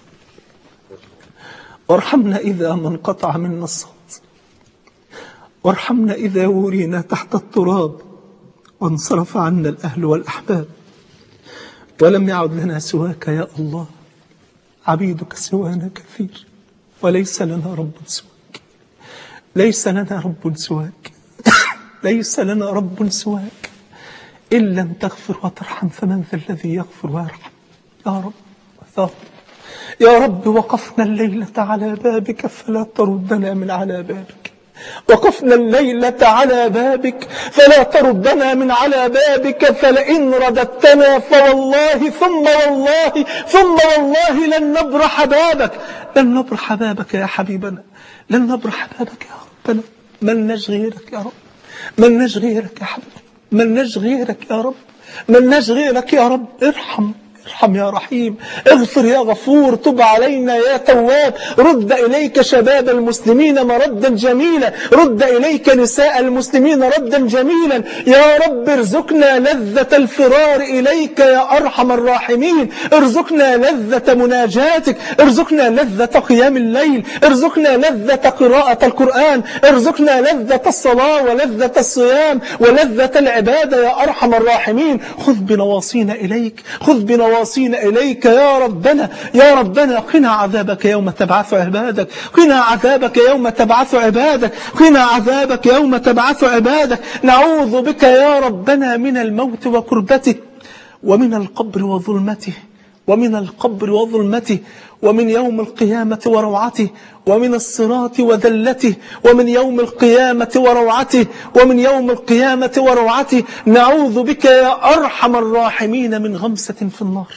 وارحمنا إذا ما انقطع منا الصوت، وارحمنا إذا ورينا تحت التراب وانصرف عنا الأهل والأحباب ولم يعد لنا سواك يا الله. عبيدك سوانا كثير، وليس لنا رب سواك، ليس لنا رب سواك، ليس لنا رب سواك. إن لم تغفر وترحم فمن ذا الذي يغفر ويرحم؟ يا رب يا رب يا رب. وقفنا الليلة على بابك فلا تردنا من على بابك، وقفنا الليلة على بابك فلا تردنا من على بابك، فلئن رددتنا فوالله ثم والله ثم والله لن نبرح بابك، لن نبرح بابك يا حبيبنا، لن نبرح بابك يا ربنا. من نجغيرك يا رب، من نجغيرك يا حبيبنا، من نجغيرك يا رب، من نجغيرك يا رب. ارحم ارحم يا رحيم، اغفر يا غفور، تب علينا يا تواب. رد إليك شباب المسلمين مردا جميلا، رد إليك نساء المسلمين ردا جميلا. يا رب ارزقنا لذة الفرار إليك يا أرحم الراحمين، ارزقنا لذة مناجاتك، ارزقنا لذة قيام الليل، ارزقنا لذة قراءة القرآن، ارزقنا لذة الصلاة ولذة الصيام ولذة العبادة يا أرحم الراحمين. خذ بنواصينا إليك، خذ بنواصينا نواصينا إليك يا ربنا. يا ربنا قنا عذابك يوم تبعث عبادك، قنا عذابك يوم تبعث عبادك، قنا عذابك يوم تبعث عبادك. نعوذ بك يا ربنا من الموت وكربته، ومن القبر وظلمته، ومن القبر وظلمته، ومن يوم القيامة وروعته، ومن الصراط وذلته، ومن يوم القيامة وروعته، ومن يوم القيامة وروعته. نعوذ بك يا أرحم الراحمين من غمسة في النار،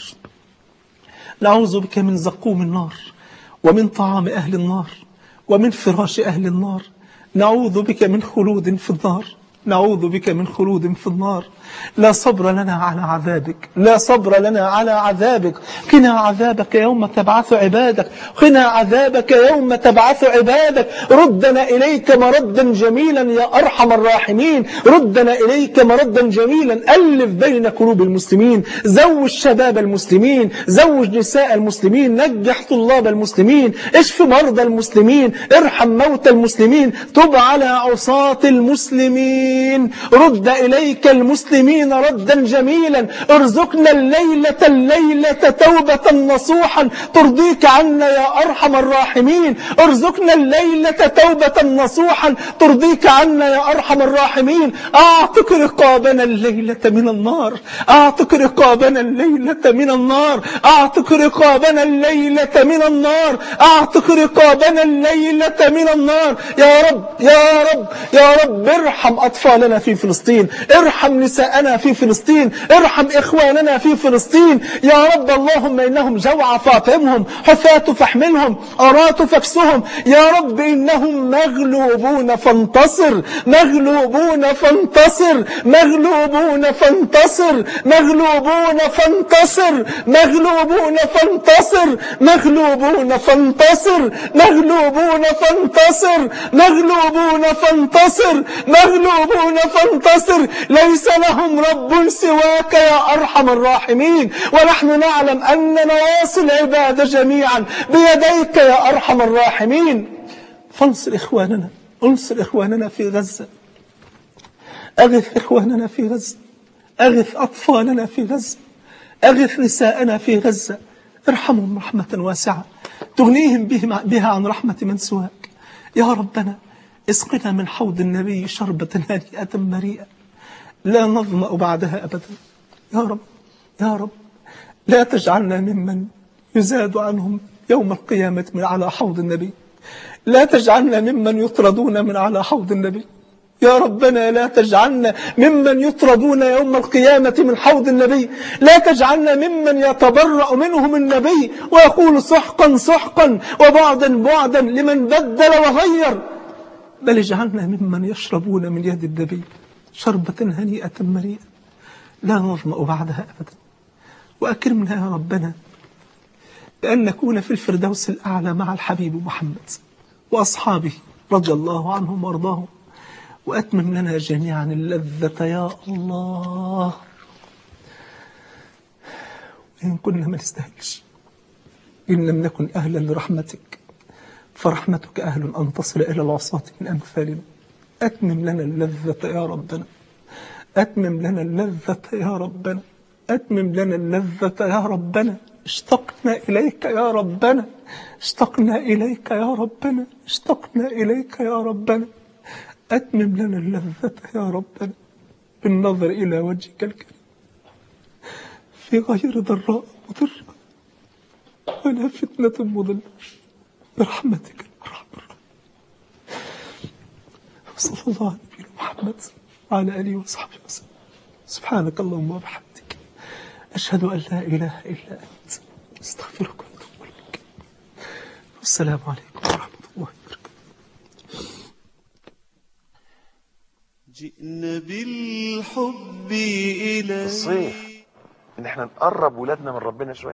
نعوذ بك من زقوم النار، ومن طعام أهل النار، ومن فراش أهل النار. نعوذ بك من خلود في النار، نعوذ بك من خلود في النار. لا صبر لنا على عذابك، لا صبر لنا على عذابك. قنا عذابك يوم تبعث عبادك، قنا عذابك يوم تبعث عبادك. ردنا إليك مردا جميلا يا أرحم الراحمين، ردنا إليك مردا جميلا. ألف بين قلوب المسلمين، زوج شباب المسلمين، زوج نساء المسلمين، نجح طلاب المسلمين، اشف مرضى المسلمين، ارحم موتى المسلمين، تب على عصاة المسلمين. رد إليك المسلمين ردا جميلا. ارزقنا الليلة توبة نصوحا ترضيك عنا يا أرحم الراحمين. ارزقنا الليلة توبة نصوحا ترضيك عنا يا أرحم الراحمين. أعتق رقابنا الليلة من النار، أعتق رقابنا الليلة من النار، أعتق رقابنا الليلة من النار، أعتق رقابنا الليلة من النار. يا رب يا رب يا رب ارحم أطفالنا في فلسطين، ارحم نساءنا في فلسطين، ارحم إخواننا في فلسطين يا رب. اللهم إنهم جوع فاطعمهم، حفاة فاحملهم، عراة فاكسهم. يا رب إنهم مغلوبون فانتصر، مغلوبون فانتصر، مغلوبون فانتصر، مغلوبون فانتصر، مغلوبون فانتصر، مغلوبون فانتصر، مغلوبون فانتصر، مغلوبون فانتصر، مغلوبون فانتصر. ليس لهم رب سواك يا أرحم الراحمين، ونحن نعلم أن نواصي العباد جميعا بيديك يا أرحم الراحمين. فانصر إخواننا، انصر إخواننا في غزة، أغث إخواننا في غزة، أغث أطفالنا في غزة، أغث نساءنا في غزة. ارحمهم رحمة واسعة تغنيهم بها عن رحمة من سواك. يا ربنا اسقنا من حوض النبي شربة هنيئة مريئة لا نظمأ بعدها أبدا. يا رب يا رب لا تجعلنا ممن يزاد عنهم يوم القيامة من على حوض النبي، لا تجعلنا ممن يطردون من على حوض النبي. يا ربنا لا تجعلنا ممن يطردون يوم القيامة من حوض النبي، لا تجعلنا ممن يتبرأ منهم النبي ويقول سحقا سحقا وبعدا بعدا لمن بدل وغير، بل اجعلنا ممن يشربون من يد النبي شربة هنيئة مريئة لا نظمأ بعدها أبدا. وأكرمنا يا ربنا بأن نكون في الفردوس الأعلى مع الحبيب محمد وأصحابه رضي الله عنهم وارضاهم. وأتمم لنا جميعا اللذة يا الله. إن كنا ما نستاهلش، إن لم نكن أهلا لرحمتك فرحمتك أهل أن تصل إلى العصاة من أمثالنا. أتمم لنا اللذة يا ربنا، أتمم لنا اللذة يا ربنا، أتمم لنا اللذة يا ربنا. اشتقنا إليك يا ربنا، اشتقنا إليك يا ربنا، اشتقنا إليك يا ربنا. أتمم لنا اللذة يا ربنا بالنظر إلى وجهك الكريم في غير ضراء مضرة ولا فتنة مضلة برحمتك الأرحم الراحمين. صلى الله على نبينا محمد وعلى آله وصحبه وسلم. سبحانك اللهم وبحمدك أشهد أن لا إله إلا أنت استغفرك وأتوب إليك. والسلام عليكم ورحمة الله وبركاته. جئنا بالحب إليك. الصيف ان احنا نقرب ولادنا من ربنا شوية.